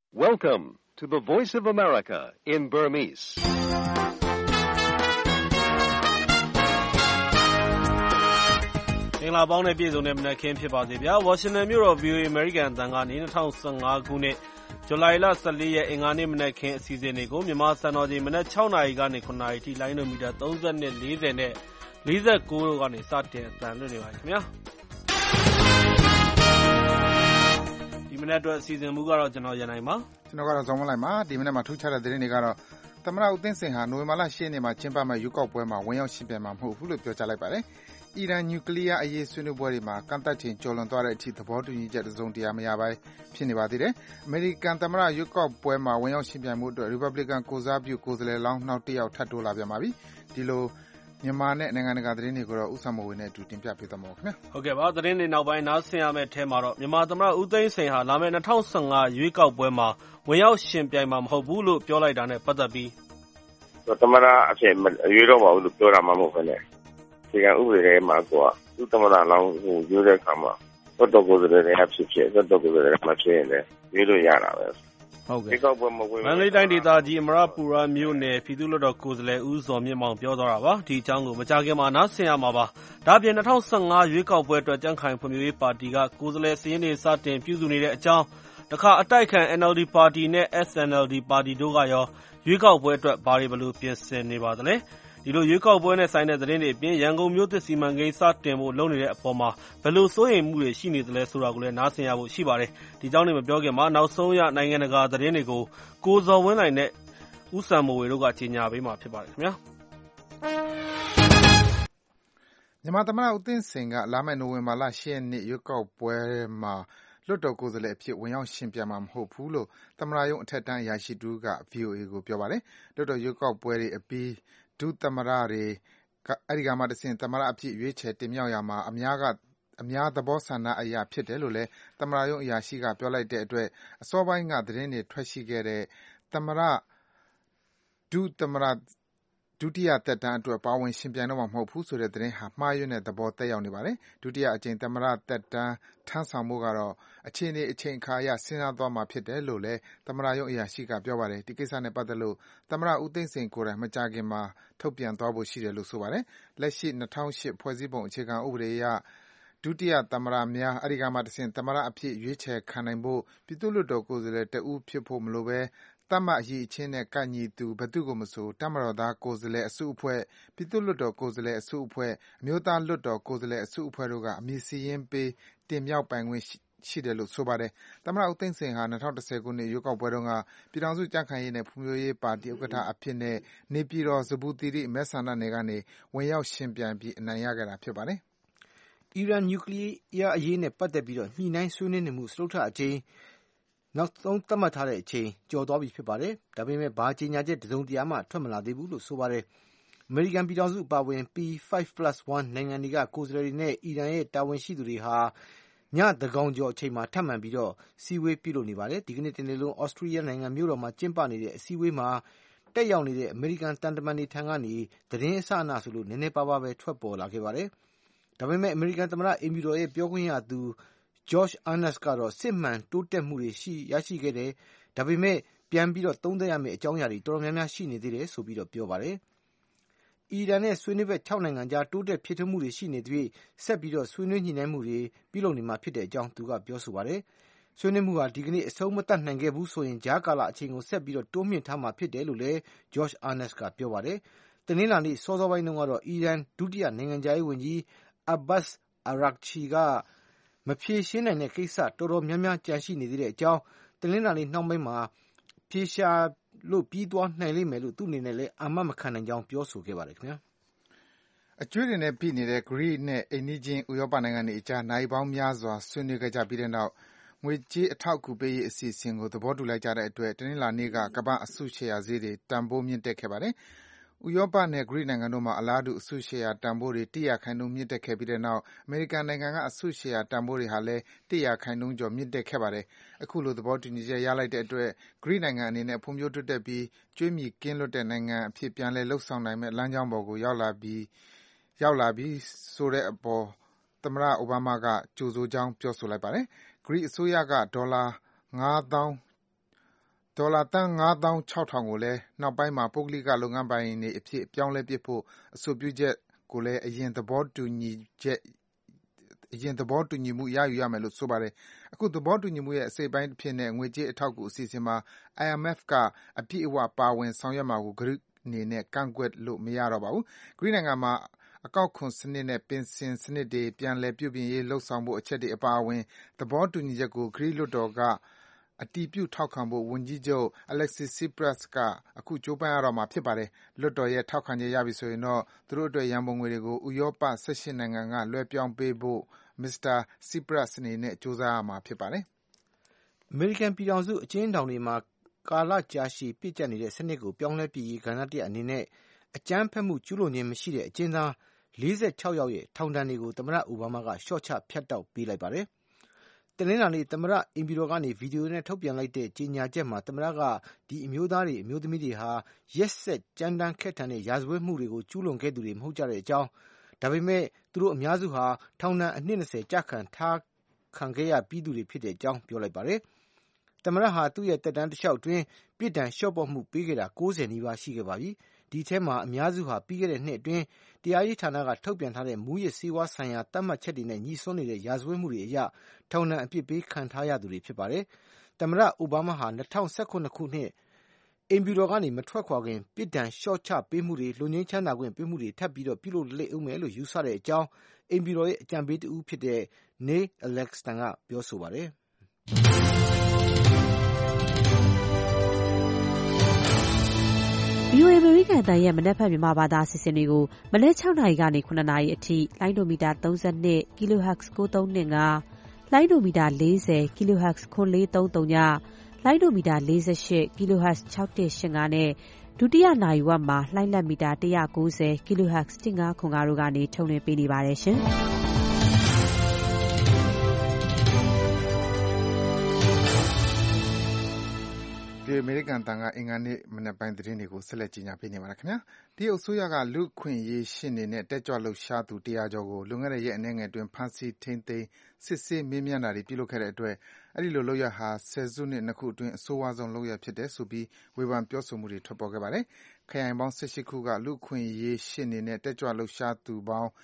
Welcome to the Voice of America in Burmese. ။မင်္ဂလာပေါင်းနဲ့ပြည်စုံတဲ့မနက်ခင်းဖြစ်ပါစေဗျာ။ Washington မြို့တော် VOA American အသံကနေ2015ခုနှစ်ဇူလိုင်လ14ရက်အင်္ဂါနေ့မနက်ခင်းအစီအစဉ်တွေကိုမြန်မာစံတော်ချိန်မနက်6နာရီကနေ9နာရီထိလိုင်းဒိုမီတာ30နဲ့40နဲ့49တို့ကနေစတင်အသံလွှင့်နေပါတယ်ခင်ဗျာ။ဒီမနက်အတွက်အစီအစဉ်မူကတော့ကျွန်တော်ရန်နိုင်ပါ။ကျွန်တော်ကတော့ဇော်မလိုက်ပါ။ဒီမနက်မှာထူးခြားတဲ့သတင်းတွေကတော့သမ္မတဦးသိန်းစိန်ဟာနိုဝင်ဘာလ10ရက်နေ့မှာကျင်းပမယ့်ရွေးကောက်ပွဲမှာဝင်ရောက်ယှဉ်ပြိုင်မှာမဟုတ်ဘူးလို့ပြောကြားလိုက်ပါတယ်။အီရန်နျူကလ িয়ার အရေးဆွေးနွေးပွဲတွေမှာကန့်သတ်ချိန်ကျော်လွန်သွားတဲ့အထိသဘောတူညီချက်တစုံတရာမရဘဲဖြစ်နေပါသေးတယ်။အမေရိကန်သမ္မတရွေးကောက်ပွဲမှာဝင်ရောက်ယှဉ်ပြိုင်မှုအတွက် Republican ကိုယ်စားပြုကိုယ်စားလှယ်လောင်းနောက်တစ်ယောက်ထပ်တိုးလာပြန်ပါပြီ။ဒီလိုမြန်မာနဲ့နိုင်ငံတကာသတင်းတွေကိုတော့ဥစ္စာမဝေနဲ့အတူတင်ပြပေးသွားမှာပါခင်ဗျာ။ဟုတ်ကဲ့ပါသတင်းတွေနောက်ပိုင်းနားဆင်ရမယ့်အထဲမှာတော့မြန်မာသမ္မတဦးသိန်းစိန်ဟာလာမယ့်2015ရွေးကောက်ပွဲမှာဝင်ရောက်ယှဉ်ပြိုင်မှာမဟုတ်ဘူးလို့ပြောလိုက်တာနဲ့ပတ်သက်ပြီးသမ္မတအဖြစ်ရွေးတော့ပါဘူးလို့ပြောတာမှမဟုတ်ဘဲနဲ့ဒီကဥပဒေထဲမှာကိုကသူ့သမ္မတလောင်းကိုရွေးတဲ့အခါမှာသွတ်တော်ကိုယ်စားလှယ်တွေဖြစ်သွတ်တော်ကိုယ်စားလှယ်တွေမှဖြစ်ရင်လည်းရွေးလို့ရတာပဲဟုတ်ကဲ့ဒီကောက်ပွဲမဝင်မန္တလေးတိုင်းဒေသကြီးအမရပူရမြို့နယ်ပြည်သူ့လွှတ်တော်ကိုယ်စားလှယ်ဦးဇော်မြင့်မောင်ပြောသွားတာပါဒီအကြောင်းကိုမကြာခင်မှာနားဆင်ရမှာပါဒါ့အပြင်2015ရွေးကောက်ပွဲအတွက်ကြံ့ခိုင်ဖွံ့ဖြိုးရေးပါတီကကိုယ်စားလှယ်စည်းရင်းတွေစတင်ပြုစုနေတဲ့အကြောင်းတခါအတိုက်ခံ NLD ပါတီနဲ့ SNLD ပါတီတို့ကရောရွေးကောက်ပွဲအတွက်ဘာတွေဘလို့ပြင်ဆင်နေပါသလဲဒီလိုရွေးကောက်ပွဲနဲ့ဆိုင်တဲ့သတင်းတွေအပြင်ရန်ကုန်မြို့သစ်စီမံကိန်းစတင်ဖို့လုပ်နေတဲ့အပေါ်မှာဘယ်လိုစိုးရိမ်မှုတွေရှိနေသလဲဆိုတာကိုလည်းနားဆင်ရဖို့ရှိပါတယ်ဒီကြောင်းတွေမပြောခင်မှာနောက်ဆုံးရနိုင်ငံတကာသတင်းတွေကိုကိုဇော်ဝင်းနိုင်နဲ့ဦးစံမိုးဝေတို့ကကြီးညာပေးမှာဖြစ်ပါတယ်ခင်ဗျာမြန်မာသမ္မတဦးသိန်းစိန်ကလာမယ့်နိုဝင်ဘာလ10ရက်နေ့ရွေးကောက်ပွဲမှာလွှတ်တော်ကိုယ်စားလှယ်အဖြစ်ဝင်ရောက်ယှဉ်ပြိုင်မှာမဟုတ်ဘူးလို့သမ္မတရုံးအထက်တန်းအရာရှိတဦးက VOA ကိုပြောပါတယ်လွှတ်တော်ရွေးကောက်ပွဲတွေအပြီးဒုသမ္မတတွေအဲဒီကမှတဆင့်သမ္မတအဖြစ်ရွေးချယ်တင်မြှောက်ရမှာအများသဘောဆန္ဒအရဖြစ်တယ်လို့လည်းသမ္မတရုံးအရာရှိကပြောလိုက်တဲ့အတွက်အစောပိုင်းကသတင်းတွေထွက်ရှိခဲ့တဲ့သမ္မတဒုသမ္မတဒုတိယသက်တမ်းအတွက်ပါဝင်ယှဉ်ပြိုင်တော့မှာမဟုတ်ဘူးဆိုတဲ့သတင်းဟာမှားယွင်းတဲ့သဘောသက်ရောက်နေပါတယ်ဒုတိယအကြိမ်သမ္မတသက်တမ်းထမ်းဆောင်ဖို့ကတော့အခြေအနေအချိန်အခါအရစဉ်းစားသွားမှာဖြစ်တယ်လို့လည်းသမ္မတရုံးအရာရှိကပြောပါတယ်ဒီကိစ္စနဲ့ပတ်သက်လို့သမ္မတဦးသိန်းစိန်ကိုယ်တိုင်မကြာခင်မှာထုတ်ပြန်သွားဖို့ရှိတယ်လို့ဆိုပါတယ်လက်ရှိ2008ဖွဲ့စည်းပုံအခြေခံဥပဒေအရဒုတိယသမ္မတများအဲဒီကမှတဆင့်သမ္မတအဖြစ်ရွေးချယ်ခံနိုင်ဖို့ပြည်သူ့လွှတ်တော်ကိုယ်စားလှယ်တဦးဖြစ်ဖို့မလိုဘဲသတ်မှတ်အရည်အချင်းနဲ့ကိုက်ညီသူဘယ်သူ့ကိုမဆိုတပ်မတော်သားကိုယ်စားလှယ်အစုအဖွဲ့ပြည်သူ့လွှတ်တော်ကိုယ်စားလှယ်အစုအဖွဲ့အမျိုးသားလွှတ်တော်ကိုယ်စားလှယ်အစုအဖွဲ့တို့ကအမည်စာရင်းပေးတင်မြှောက်ပိုင်ခွင့်ရှိတယ်လို့ဆိုပါတယ်သမ္မတဦးသိန်းစိန်ဟာ2010ခုနှစ်ရွေးကောက်ပွဲတုန်းကပြည်ထောင်စုကြံ့ခိုင်ရေးနဲ့ဖွံ့ဖြိုးရေးပါတီဥက္ကဋ္ဌအဖြစ်နဲ့နေပြည်တော်ဇမ္ဗူသီရိမဲဆန္ဒနယ်ကနေဝင်ရောက်ယှဉ်ပြိုင်ပြီးအနိုင်ရခဲ့တာဖြစ်ပါတယ်အီရန်နျူကလ িয়ার အရေးနဲ့ပတ်သက်ပြီးညှိနှိုင်းဆွေးနွေးနေမှုစတုတ္ထအကြိမ်နောက်ဆုံးသတ်မှတ်ထားတဲ့အချိန်ကျော်သွားပြီဖြစ်ပါတယ်။ဒါပေမဲ့ဘာကြေညာချက်တစုံတရာမှထွက်မလာသေးဘူးလို့ဆိုပါတယ်။အမေရိကန်ပြည်ထောင်စုအပါအဝင် P5+1 နိုင်ငံတွေကကိုယ်စားလှယ်တွေနဲ့အီရန်ရဲ့တာဝန်ရှိသူတွေဟာညသန်းခေါင်ကျော်အချိန်မှာထပ်မံပြီးစည်းဝေးပြုလုပ်နေပါတယ်။ဒီကနေ့တနေ့လုံးဩစတြီးယားနိုင်ငံမြို့တော်မှာကျင်းပနေတဲ့အစည်းအဝေးမှာတက်ရောက်နေတဲ့အမေရိကန်တန်တမန်တွေထံကနေသတင်းအစအနဆိုလို့နည်းနည်းပါးပါးပဲထွက်ပေါ်လာခဲ့ပါတယ်။ဒါပေမဲ့အမေရိကန်သမ္မတအိမ်ဖြူတော်ရဲ့ပြောခွင့်ရသူ Josh Earnest ကတော့စစ်မှန်တိုးတက်မှုတွေရရှိခဲ့တယ်။ဒါပေမဲ့ပြန်ပြီးသုံးသပ်ရမယ့်အကြောင်းအရာတွေတော်တော်များများရှိနေသေးတယ်ဆိုပြီးပြောပါတယ်။အီရန်နဲ့ဆွေးနွေးဘက်6နိုင်ငံကြားတိုးတက်ဖြစ်ထွန်းမှုတွေရှိနေသရွေ့ဆက်ပြီးဆွေးနွေးညှိနှိုင်းမှုတွေပြုလုပ်နေမှာဖြစ်တဲ့အကြောင်းသူကပြောဆိုပါတယ်။ဆွေးနွေးမှုဟာဒီကနေ့အဆုံးမသတ်နိုင်ခဲ့ဘူးဆိုရင်ကြားကာလအချိန်ကိုဆက်ပြီးတိုးမြှင့်ထားမှာဖြစ်တယ်လို့လည်း Josh Earnest ကပြောပါတယ်။တနင်္လာနေ့စောစောပိုင်းတုန်းကတော့အီရန်ဒုတိယနိုင်ငံခြားရေးဝန်ကြီး Abbas Araghchi ကမဖြေရှင်းနိုင်တဲ့ကိစ္စတော်တော်များများကျန်ရှိနေသေးတဲ့အကြောင်းတနင်္လာနေ့နှောင်းပိုင်းမှာဖြေရှာလို့ပြီးသွားနိုင်လိမ့်မယ်လို့သူ့အနေနဲ့လည်းအာမမခံနိုင်ကြောင်းပြောဆိုခဲ့ပါတယ်ခင်ဗျာအကျွေးတွေနဲ့ပြည်နေတဲ့ Greece နဲ့အိမ်နီးချင်းဥရောပနိုင်ငံတွေအကြားနိုင်ပေါင်းများစွာဆွေးနွေးခဲ့ကြပြီးတဲ့နောက်ငွေကြေးအထောက်အကူပေးရေးအစီအစဉ်ကိုသဘောတူလိုက်ကြတဲ့အတွက်တနင်္လာနေ့ကကမ္ဘာအစုရှယ်ယာဈေးတွေတန်ဖိုးမြင့်တက်ခဲ့ပါတယ်ဥရောပနဲ့ Greece နိုင်ငံတို့မှာအလားတူအစုရှယ်ယာတန်ဖိုးတွေ100%မြင့်တက်ခဲ့ပြီးတဲ့နောက်အမေရိကန်နိုင်ငံကအစုရှယ်ယာတန်ဖိုးတွေဟာလည်း100%ကျော်မြင့်တက်ခဲ့ပါတယ်။အခုလိုသဘောတူညီချက်ရလိုက်တဲ့အတွက် Greece နိုင်ငံအနေနဲ့ဖွံ့ဖြိုးတိုးတက်ပြီးကြွေးမြီကင်းလွတ်တဲ့နိုင်ငံအဖြစ်ပြန်လည်လုပ်ဆောင်နိုင်မယ့်လမ်းကြောင်းပေါ်ကိုရောက်လာပြီဆိုတဲ့အပေါ်သမ္မတအိုဘားမားကကြိုဆိုကြောင်းပြောဆိုလိုက်ပါတယ်။ Greece အစိုးရကဒေါ်လာဒေါ်လာသန်း 56000 ကိုလည်းနောက်ပိုင်းမှာ ပုဂ္ဂလိကလုပ်ငန်းပိုင်တွေအဖြစ်ပြောင်းလဲပစ်ဖို့အဆိုပြုချက်ကိုလည်းအရင်သဘောတူညီမှုရယူရမယ်လို့ဆိုပါတယ်။အခုသဘောတူညီမှုရဲ့အစိတ်အပိုင်းအဖြစ်နဲ့ငွေကြေးအထောက်အကူအစီအစဉ်မှာ IMF ကအပြည့်အဝပါဝင်ဆောင်ရွက်မှာကိုဂရိအနေနဲ့ကန့်ကွက်လို့မရတော့ပါဘူး။ဂရိနိုင်ငံမှာအကောက်ခွန်စနစ်နဲ့ပင်စင်စနစ်တွေပြန်လည်ပြုပြင်ရေးလုပ်ဆောင်ဖို့အချက်တွေအပါအဝင်သဘောတူညီချက်ကိုဂရိလွှတ်တော်ကအတည်ပြုထောက်ခံဖို့ဝန်ကြီးချုပ် Alexis Tsipras ကအခုကြိုးပမ်းရတော့မှာဖြစ်ပါတယ်။လွှတ်တော်ရဲ့ထောက်ခံချက်ရပြီဆိုရင်တော့သူတို့အတွက်ရန်ပုံငွေတွေကိုဥရောပ18နိုင်ငံကလွှဲပြောင်းပေးဖို့မစ္စတာ Tsipras အနေနဲ့ကြိုးစားရမှာဖြစ်ပါတယ်။အမေရိကန်ပြည်ထောင်စုအကျဉ်းထောင်တွေမှာကာလကြာရှည်ပြစ်ကျပ်နေတဲ့စနစ်ကိုပြောင်းလဲပစ်ရေးကဏ္ဍတစ်ရပ်အနေနဲ့အကြမ်းဖက်မှုကျူးလွန်ခြင်းမရှိတဲ့အကျဉ်းသား46ယောက်ရဲ့ထောင်ဒဏ်တွေကိုသမ္မတအိုဘားမားကလျှော့ချဖြတ်တောက်ပေးလိုက်ပါတယ်။တနင်္လာနေ့သမ္မတအိမ်ဖြူတော်ကနေဗီဒီယိုနဲ့ထုတ်ပြန်လိုက်တဲ့ကြေညာချက်မှာသမ္မတကဒီအမျိုးသားတွေအမျိုးသမီးတွေဟာရက်စက်ကြမ်းတမ်းခက်ထန်တဲ့ရာဇဝတ်မှုတွေကိုကျူးလွန်ခဲ့သူတွေမဟုတ်ကြတဲ့အကြောင်းဒါပေမဲ့သူတို့အများစုဟာထောင်ဒဏ်အနှစ်20ကြာခံခဲ့ရပြီးသူတွေဖြစ်တဲ့အကြောင်းပြောလိုက်ပါတယ်။သမ္မတဟာသူ့ရဲ့သက်တမ်းတစ်လျှောက်တွင်ပြစ်ဒဏ်လျှော့ပေါ့မှုပေးခဲ့တာ90နီးပါးရှိခဲ့ပါပြီ။ဒီထဲမှာအများစုဟာပြီးခဲ့တဲ့နှစ်အတွင်းတရားရေးဌာနကထုတ်ပြန်ထားတဲ့မူရစ်ဆေးဝါးဆိုင်ရာသတ်မှတ်ချက်တွေနဲ့ညီစွန်းနေတဲ့ရာဇဝတ်မှုတွေအရထောင်ဒဏ်အပြစ်ပေးခံထားရသူတွေဖြစ်ပါတယ်။သမ္မတအိုဘားမားဟာ2019ခုနှစ်အိမ်ဖြူတော်ကနေမထွက်ခွာခင်ပြစ်ဒဏ်လျှော့ချပေးမှုတွေလွတ်ငြိမ်းချမ်းသာခွင့်ပေးမှုတွေထပ်ပြီးပြုလုပ်လိမ့်ဦးမယ်လို့ယူဆတဲ့အကြောင်းအိမ်ဖြူတော်ရဲ့အကြံပေးတဦးဖြစ်တဲ့ Neil Alexton ကပြောဆိုပါတယ်။ VOA အမေရိကန်အသံရဲ့မနက်ဖြန်မြန်မာဘာသာအစီအစဉ်တွေကိုမနက်6နာရီကနေ9နာရီအထိလိုင်းဒိုမီတာ32 kHz 9325လိုင်းဒိုမီတာ40 kHz 9430ညလိုင်းဒိုမီတာ48 kHz 6185နဲ့ဒုတိယနာရီဝက်မှာလှိုင်းလက်မီတာ190 kHz 1505တို့ကနေထုတ်လွှင့်ပေးနေပါတယ်ရှင်။ဒီအမေရိကန်တန်ကအင်္ဂါနေ့မနက်ပိုင်းသတင်းတွေကိုဆက်လက်ကြီးညာပေးနေပါရခင်ဗျာ။တရုတ်အစိုးရကလူခွင့်ရေးရှင်းနေတဲ့တက်ကြွလှုပ်ရှားသူ100ကျော်ကိုလွန်ခဲ့တဲ့ရက်အနည်းငယ်အတွင်းဖမ်းဆီးထိန်းသိမ်းစစ်ဆေးမေးမြန်းတာတွေပြုလုပ်ခဲ့တဲ့အတွက်အဲ့ဒီလိုလုပ်ရဟာဆယ်စုနှစ်2ခုအတွင်းအဆိုးဝါးဆုံးလုပ်ရဖြစ်တယ်ဆိုပြီးဝေဖန်ပြောဆိုမှုတွေထွက်ပေါ်ခဲ့ပါတယ်။ခရိုင်ပေါင်း18ခုကလူခွင့်ရေးရှင်းနေတဲ့တက်ကြွလှုပ်ရှားသူပေါင်း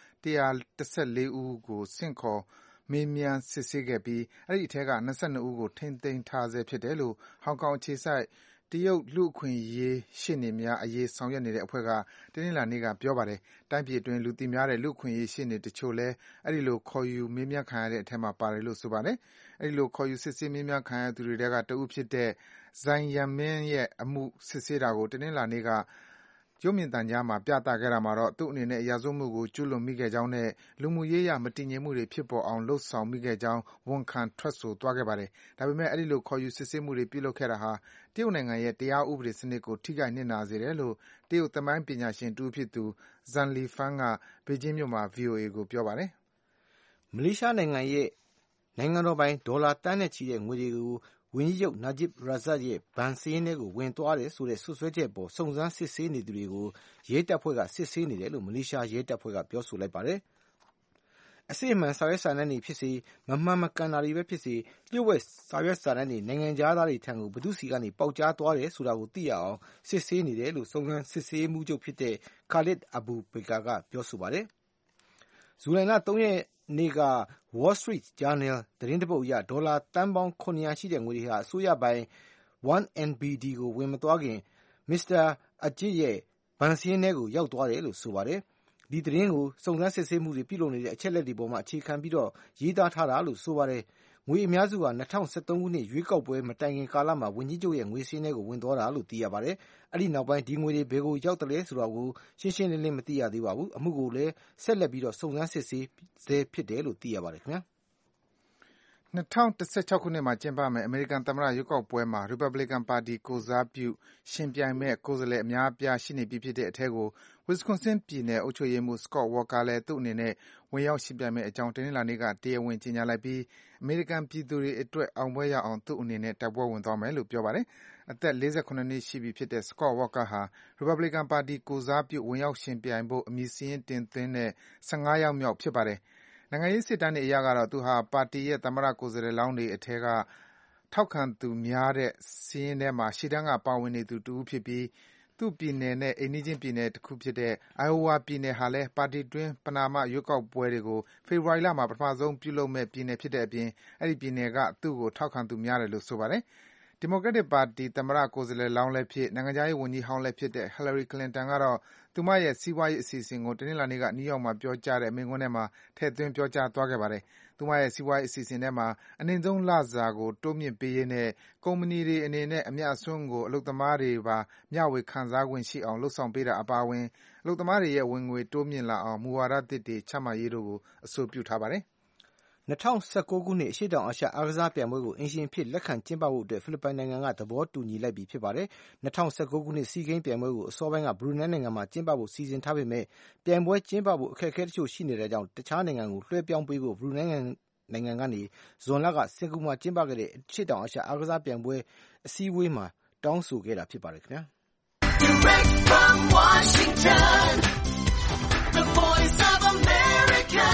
114ဦးကိုဆင့်ခေါ်မေးမြန်းစစ်ဆေးခဲ့ပြီးအဲ့ဒီအထက်က22ဦးကိုထိန်းသိမ်းထားဆဲဖြစ်တယ်လို့ဟောင်ကောင်အခြေစိုက်တရုတ်လူ့အခွင့်အရေးရှေ့နေများအရေးဆောင်ရွက်နေတဲ့အဖွဲ့ကတနင်္လာနေ့ကပြောပါတယ်။တိုင်းပြည်အတွင်းလူသိများတဲ့လူ့အခွင့်အရေးရှေ့နေတချို့လည်းအဲ့ဒီလိုခေါ်ယူမေးမြန်းခံရတဲ့အထက်မှာပါတယ်လို့ဆိုပါတယ်။အဲ့ဒီလိုခေါ်ယူစစ်ဆေးမေးမြန်းခံရသူတွေထဲကတဦးဖြစ်တဲ့ Zhang Yanmin ရဲ့အမှုစစ်ဆေးတာကိုတနင်္လာနေ့ကရုပ်မြင်သံကြားမှာပြသခဲ့တာမှာတော့သူ့အနေနဲ့ရာဇဝတ်မှုကိုကျူးလွန်မိခဲ့ကြောင်းနဲ့လူမှုရေးအရမတည်ငြိမ်မှုတွေဖြစ်ပေါ်အောင်လုပ်ဆောင်မိခဲ့ကြောင်းဝန်ခံထွက်ဆိုသွားခဲ့ပါတယ်။ဒါပေမဲ့အဲ့ဒီလိုခေါ်ယူစစ်ဆေးမှုတွေပြုလုပ်ခဲ့တာဟာတရုတ်နိုင်ငံရဲ့တရားဥပဒေစနစ်ကိုထိခိုက်နစ်နာစေတယ်လို့တရုတ်သမိုင်းပညာရှင်တဦးဖြစ်သူ Zhang Lifan ကဘေကျင်းမြို့မှာ VOA ကိုပြောပါတယ်။မလေးရှားနိုင်ငံရဲ့နိုင်ငံတော်ပိုင်ဒေါ်လာတန်းနဲ့ချီတဲ့ငွေတွေကိုဝန်ကြီးချုပ် Najib Razak ရဲ့ဘဏ်စာရင်းထဲကိုဝင်သွားတယ်ဆိုတဲ့စွပ်စွဲချက်အပေါ်စုံစမ်းစစ်ဆေးနေသူတွေကိုရဲတပ်ဖွဲ့ကစစ်ဆေးနေတယ်လို့မလေးရှားရဲတပ်ဖွဲ့ကပြောဆိုလိုက်ပါတယ်။အစစ်အမှန်စာရွက်စာတမ်းတွေဖြစ်စေမမှန်မကန်တာတွေပဲဖြစ်စေလျှို့ဝှက်စာရွက်စာတမ်းတွေနိုင်ငံခြားသားတွေထံကိုဘယ်သူစီကနေပေါက်ကြားသွားတယ်ဆိုတာကိုသိရအောင်စစ်ဆေးနေတယ်လို့စုံစမ်းစစ်ဆေးမှုချုပ်ဖြစ်တဲ့ Khalid Abu Bakar ကပြောဆိုပါတယ်။ဇူလိုင်လ3ရက်နေ့က Wall Street Journal သတင်းတပုတ်အရဒေါ်လာတန်ပေါင်း900ရှိတဲ့ငွေတွေဟာအစိုးရပိုင် 1MBD ကိုဝင်မသွားခင်မစ္စတာ Ajit ရဲ့ဘဏ်စာရင်းထဲကိုရောက်သွားတယ်လို့ဆိုပါတယ်။ဒီသတင်းကိုစုံစမ်းစစ်ဆေးမှုတွေပြုလုပ်နေတဲ့အချက်လက်တွေပေါ်မှာအခြေခံပြီးရေးသားထားတာလို့ဆိုပါတယ်။ငွေအများစုက2013ခုနှစ်ရွေးကောက်ပွဲမတိုင်ခင်ကာလမှာဝန်ကြီးချုပ်ရဲ့ငွေစင်းထဲကိုဝင်သွားတာလို့သိရပါတယ်။အဲ့ဒီနောက်ပိုင်းဒီငွေတွေဘယ်ကိုရောက်တယ်လဲဆိုတာကိုရှင်းရှင်းလင်းလင်းမသိရသေးပါဘူး။အမှုကိုလည်းဆက်လက်ပြီးစုံစမ်းစစ်ဆေးဆဲဖြစ်တယ်လို့သိရပါတယ်ခင်ဗျာ။ 2016ခုနှစ်မှာကျင်းပမယ့်အမေရိကန်သမ္မတရွေးကောက်ပွဲမှာရီပတ်ဘလီကန်ပါတီကိုယ်စားပြုရှင်ပြိုင်မယ့်ကိုယ်စားလှယ်အများအပြားရှိနေပြီဖြစ်တဲ့အထဲကို Wisconsin ပြည်နယ်အုပ်ချုပ်ရေးမှူး Scott Walker လည်းသူ့အနေနဲ့ဝင်ရောက်ရှင်ပြိုင်မယ့်အကြောင်းတနင်္လာနေ့ကတရားဝင်ကြေညာလိုက်ပြီးအမေရိကန်ပြည်သူတွေအတွက်အောင်ပွဲရအောင်သူ့အနေနဲ့တိုက်ပွဲဝင်သွားမယ်လို့ပြောပါတယ်။အသက်48နှစ်ရှိပြီဖြစ်တဲ့ Scott Walker ဟာရီပတ်ဘလီကန်ပါတီကိုယ်စားပြုဝင်ရောက်ရှင်ပြိုင်ဖို့အမည်စာရင်းတင်သွင်းတဲ့15ယောက်မြောက်ဖြစ်ပါတယ်။နိုင်ငံရေးစစ်တမ်းတွေအရကတော့သူဟာပါတီရဲ့သမ္မတကိုယ်စားလှယ်လောင်းတွေအထဲကထောက်ခံသူများတဲ့စာရင်းထဲမှာရှေ့တန်းကပါဝင်နေသူတဦးဖြစ်ပြီးသူ့ပြည်နယ်နဲ့အိမ်နီးချင်းပြည်နယ်တခုဖြစ်တဲ့ Iowa ပြည်နယ်ဟာလည်းပါတီတွင်းပဏာမရွေးကောက်ပွဲတွေကိုဖေဖော်ဝါရီလမှာပထမဆုံးပြုလုပ်မယ့်ပြည်နယ်ဖြစ်တဲ့အပြင်အဲဒီပြည်နယ်ကသူ့ကိုထောက်ခံသူများတယ်လို့ဆိုပါတယ်။ ဒီမိုကရက်တစ်ပါတီသမ္မတကိုယ်စားလှယ်လောင်းလည်းဖြစ်နိုင်ငံခြားရေးဝန်ကြီးဟောင်းလည်းဖြစ်တဲ့ Hillary Clinton ကတော့သူမရဲ့စီးပွားရေးအစီအစဉ်ကိုတနင်္လာနေ့ကနယူးယောက်မှာပြောကြားတဲ့မိန့်ခွန်းထဲမှာထည့်သွင်းပြောကြားသွားခဲ့ပါတယ်။သူမရဲ့စီးပွားရေးအစီအစဉ်ထဲမှာအနိမ့်ဆုံးလစာကိုတိုးမြှင့်ပေးရေးနဲ့ကုမ္ပဏီတွေအနေနဲ့အမြတ်အစွန်းကိုအလုပ်သမားတွေပါမျှဝေခံစားခွင့်ရှိအောင်လုပ်ဆောင်ပေးတာအပါအဝင်အလုပ်သမားတွေရဲ့ဝင်ငွေတိုးမြင့်လာအောင်မူဝါဒသစ်တွေချမှတ်ရေးတို့ကိုအဆိုပြုထားပါတယ်။ 2019 ခုနှစ်အရှေ့တောင်အာရှအားကစားပြိုင်ပွဲကိုအိမ်ရှင်အဖြစ်လက်ခံကျင်းပဖို့အတွက်ဖိလစ်ပိုင်နိုင်ငံကသဘောတူညီလိုက်ပြီဖြစ်ပါတယ်။ 2019 ခုနှစ်ဆီးဂိမ်းပြိုင်ပွဲကိုအစောပိုင်းကဘရူနိုင်းနိုင်ငံမှာကျင်းပဖို့စီစဉ်ထားပေမဲ့ပြိုင်ပွဲကျင်းပဖို့အခက်အခဲတချို့ရှိနေတာကြောင့်တခြားနိုင်ငံကိုလွှဲပြောင်းပေးဖို့ဘရူနိုင်းနိုင်ငံကနေဇွန်လကစင်ကာပူမှာကျင်းပခဲ့တဲ့အရှေ့တောင်အာရှအားကစားပြိုင်ပွဲအစည်းအဝေးမှာတောင်းဆိုခဲ့တာဖြစ်ပါတယ်ခင်ဗျာ။ Direct from Washington, the voice of America,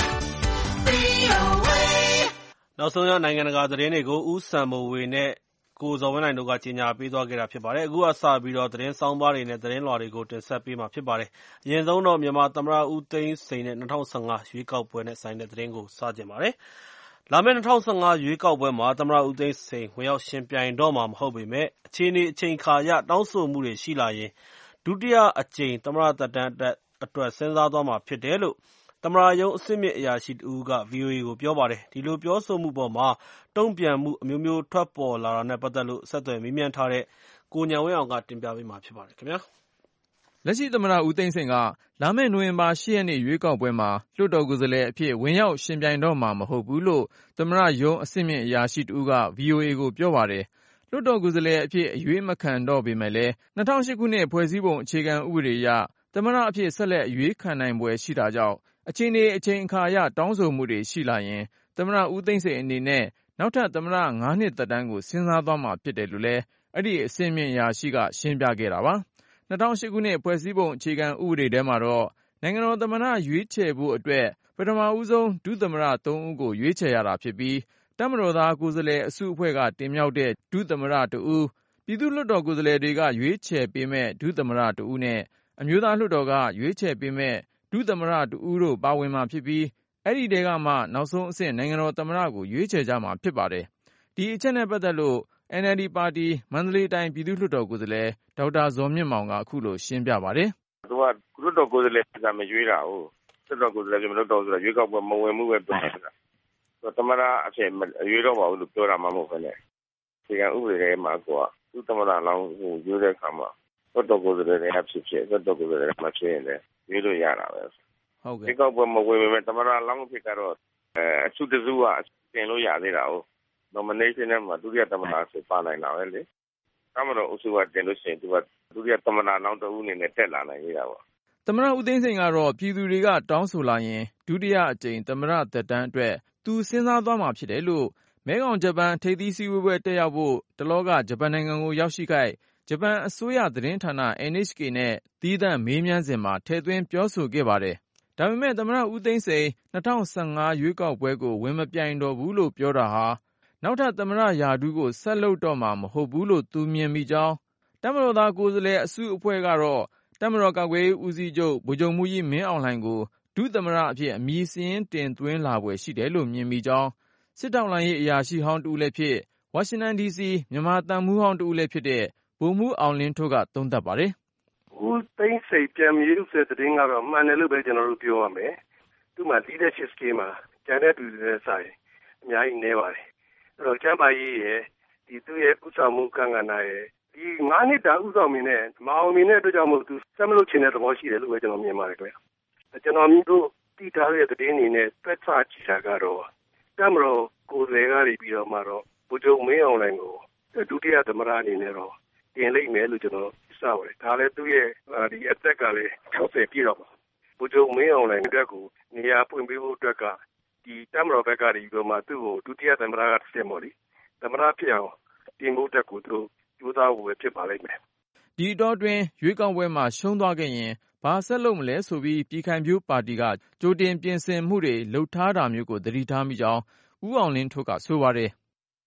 VOA နောက်ဆုံးရနိုင်ငံတကာသတင်းတွေကိုဦးစံမိုးဝေနဲ့ကိုဇော်ဝင်းနိုင်တို့ကကြီးညာပေးသွားခဲ့တာဖြစ်ပါတယ်။အခုကစပြီးတော့သတင်းဆောင်းပါးတွေနဲ့သတင်းလွှာတွေကိုတင်ဆက်ပေးမှာဖြစ်ပါတယ်။အရင်ဆုံးတော့မြန်မာသမ္မတဦးသိန်းစိန်နဲ့2015ရွေးကောက်ပွဲနဲ့ဆိုင်တဲ့သတင်းကိုစကြင်ပါတယ်။လာမယ့်2015ရွေးကောက်ပွဲမှာသမ္မတဦးသိန်းစိန်ဝင်ရောက်ယှဉ်ပြိုင်တော့မှာမဟုတ်ပေမဲ့အခြေအနေအချိန်အခါအရတောင်းဆိုမှုတွေရှိလာရင်ဒုတိယအကြိမ်သမ္မတသက်တမ်းအတွက်စဉ်းစားသွားမှာဖြစ်တယ်လို့သမ္မတရုံးအဆင့်မြင့်အရာရှိတဦးက VOA ကိုပြောပါတယ်။ဒီလိုပြောဆိုမှုအပေါ်မှာတုံ့ပြန်မှုအမျိုးမျိုးထွက်ပေါ်လာတာနဲ့ပတ်သက်လို့ဆက်သွယ်မေးမြန်းထားတဲ့ကိုဉာဏ်ဝင်းအောင်ကတင်ပြပေးမှာဖြစ်ပါတယ်။လက်ရှိသမ္မတဦးသိန်းစိန်ကလာမယ့်နိုဝင်ဘာ 8 ရက်နေ့ရွေးကောက်ပွဲမှာလွှတ်တော်ကိုယ်စားလှယ်အဖြစ်ဝင်ရောက်ယှဉ်ပြိုင်တော့မှာမဟုတ်ဘူးလို့သမ္မတရုံးအဆင့်မြင့်အရာရှိတဦးက VOA ကိုပြောပါတယ်။လွှတ်တော်ကိုယ်စားလှယ်အဖြစ်အရွေးမခံတော့ပေမဲ့လည်း2008ခုနှစ်ဖွဲ့စည်းပုံအခြေခံဥပဒေအရသမ္မတအဖြစ်ဆက်လက်အရွေးခံနိုင်ပွဲရှိတာကြောင့်အခြေအနေအချိန်အခါအရတောင်းဆိုမှုတွေရှိလာရင်သမ္မတဦးသိန်းစိန်အနေနဲ့နောက်ထပ်သမ္မတ5 နှစ်သက်တမ်းကိုစဉ်းစားသွားမှာဖြစ်တယ်လို့လည်းအဲ့ဒီအဆင့်မြင့်အရာရှိကရှင်းပြခဲ့တာပါ။2008ခုနှစ်ဖွဲ့စည်းပုံအခြေခံဥပဒေထဲမှာတော့နိုင်ငံတော်သမ္မတရွေးချယ်ဖို့အတွက်ပထမဦးဆုံးဒုသမ္မတ3ဦးကိုရွေးချယ်ရတာဖြစ်ပြီးတပ်မတော်သားကိုယ်စားလှယ်အစုအဖွဲ့ကတင်မြှောက်တဲ့ဒုသမ္မတတဦးပြည်သူ့လွှတ်တော်ကိုယ်စားလှယ်တွေကရွေးချယ်ပေးမဲ့ဒုသမ္မတတဦးနဲ့အမျိုးသားလွှတ်တော်ကရွေးချယ်ပေးမဲ့ဒုသမ္မတတဦးတို့ပါဝင်မှာဖြစ်ပြီးအဲ့ဒီတဲကမှနောက်ဆုံးအဆင့်နိုင်ငံတော်သမ္မတကိုရွေးချယ်ကြမှာဖြစ်ပါတယ်။ဒီအချက်နဲ့ပတ်သက်လို့ NLD ပါတီမန္တလေးတိုင်းပြည်သူ့လွှတ်တော်ကိုယ်စားလှယ်ဒေါက်တာဇော်မြင့်မောင်ကအခုလိုရှင်းပြပါတယ်။သူကလွှတ်တော်ကိုယ်စားလှယ်ကမရွေးတာဟုတ်လွှတ်တော်ကိုယ်စားလှယ်ကမလွှတ်တော်ဆိုတော့ရွေးကောက်ပွဲမဝင်မှုပဲပြောနေတာ။သမ္မတအဖြစ်ရွေးတော့ပါဘူးလို့ပြောတာမှမဟုတ်ဘဲနဲ့ဒီကဥပဒေထဲမှာကသူသမ္မတလောင်းကိုရွေးတဲ့အခါမှာလွှတ်တော်ကိုယ်စားလှယ်တွေဖြစ်ဖြစ်လွှတ်တော်ကိုယ်စားလှယ်တွေမဖြစ်ရင်လည်းရွေးလို့ရတာပဲ။ဟုတ်ကဲ့ဒီကောက်ပွဲမဝင်ပေမဲ့သမ္မတလောင်းဖြစ်ကတော့အစုတစုကတင်လို့ရသေးတာဟုတ် nomination ထဲမှာဒုတိယသမ္မတဆိုပါနိုင်တာပဲလေ။သမ္မတော်အစုကတင်လို့ရှိရင်သူကဒုတိယသမ္မတလောင်းတဦးအနေနဲ့တက်လာနိုင်နေတာပေါ့။သမ္မတဦးသိန်းစိန်ကတော့ပြည်သူတွေကတောင်းဆိုလာရင်ဒုတိယအကြိမ်သမ္မတသက်တမ်းအတွက်သူစဉ်းစားသွားမှာဖြစ်တယ်လို့မဲခေါင်ဂျပန်ထိပ်သီးစည်းဝေးပွဲတက်ရောက်ဖို့တလောကဂျပန်နိုင်ငံကိုရောက်ရှိခိုက်ဂျပန်အစိုးရသတင်းဌာန NHK နဲ့သီးသန့်မေးမြန်းစဉ်မှာထည့်သွင်းပြောဆိုခဲ့ပါတယ်။ဒါပေမဲ့သမ္မတဦးသိန်းစိန်2015ရွေးကောက်ပွဲကိုဝင်မပြိုင်တော့ဘူးလို့ပြောတာဟာနောက်ထပ်သမ္မတရာထူးကိုဆက်လုပ်တော့မှာမဟုတ်ဘူးလို့သူမြင်မိကြောင်းတပ်မတော်သားကိုယ်စားလှယ်အစုအဖွဲ့ကတော့တပ်မတော်ကာကွယ်ရေးဦးစီးချုပ်ဗိုလ်ချုပ်မှူးကြီးမင်းအောင်လှိုင်ကိုဒုသမ္မတအဖြစ်အမည်စာရင်းတင်သွင်းလာဖွယ်ရှိတယ်လို့မြင်မိကြောင်းစစ်ထောက်လှမ်းရေးအရာရှိဟောင်းတဦးလည်းဖြစ်ဝါရှင်တန် DC မြန်မာသံမှူးဟောင်းတဦးလည်းဖြစ်တဲ့ဗိုလ်မှူးအောင်လင်းထွဋ်ကသုံးသပ်ပါတယ်။ဦးသိန်းစိန်ပြန်မြည်တဲ့သတင်းကတော့မှန်တယ်လို့ပဲကျွန်တော်တို့ပြောရမယ်။သူ့မှာ leadership skill မှာကျန်တဲ့သူတွေနဲ့ဆိုင်အများကြီးနေပါတယ်။အဲ့တော့ကျမ်းပါရေးရဲ့ဒီသူ့ရဲ့ဥဆောင်မှုကံကဏ္ဍရဲ့ဒီ9နှစ်တာဥဆောင်မှုနဲ့မအောင်မြင်တဲ့အတွက်ကြောင့်မို့သူဆက်မလုပ်ချင်တဲ့သဘောရှိတယ်လို့ပဲကျွန်တော်မြင်ပါတယ်ခင်ဗျ။ကျွန်တော်မျိုးတည်ထားတဲ့သတင်းတွေနဲ့တွက်ဆကြည့်တာကတော့တမတော်ကိုယ်စားလှယ်ကနေပြီးတော့မှတော့ဗိုလ်ချုပ်မင်းအောင်လှိုင်ကိုဒုတိယသမ္မတအနေနဲ့တော့တင်လိုက်မယ်လို့ကျွန်တော်စပါတယ်ဒါလည်းသူ့ရဲ့ဒီအသက်ကလည်း60ပြည့်တော့ပါဗိုလ်ချုပ်မင်းအောင်လှိုင်အတွက်ကိုနေရာပွင့်ပေးဖို့အတွက်ကဒီတမတော်ဘက်ကနေပြီးတော့မှသူ့ကိုဒုတိယသမ္မတကတစ်ချက်ပေါ့လေသမ္မတဖြစ်အောင်တင်ဖို့အတွက်ကိုသူတို့ကြိုးစားဖို့ပဲဖြစ်ပါလိမ့်မယ်ဒီတော့တွင်ရွေးကောက်ပွဲမှာရှုံးသွားခဲ့ရင်ဘာဆက်လုပ်မလဲဆိုပြီးပြည်ခိုင်ဖြိုးပါတီကကြိုတင်ပြင်ဆင်မှုတွေလုပ်ထားတာမျိုးကိုသတိထားမိကြောင်းဦးအောင်လင်းထွဋ်ကဆိုပါတယ်ရွေး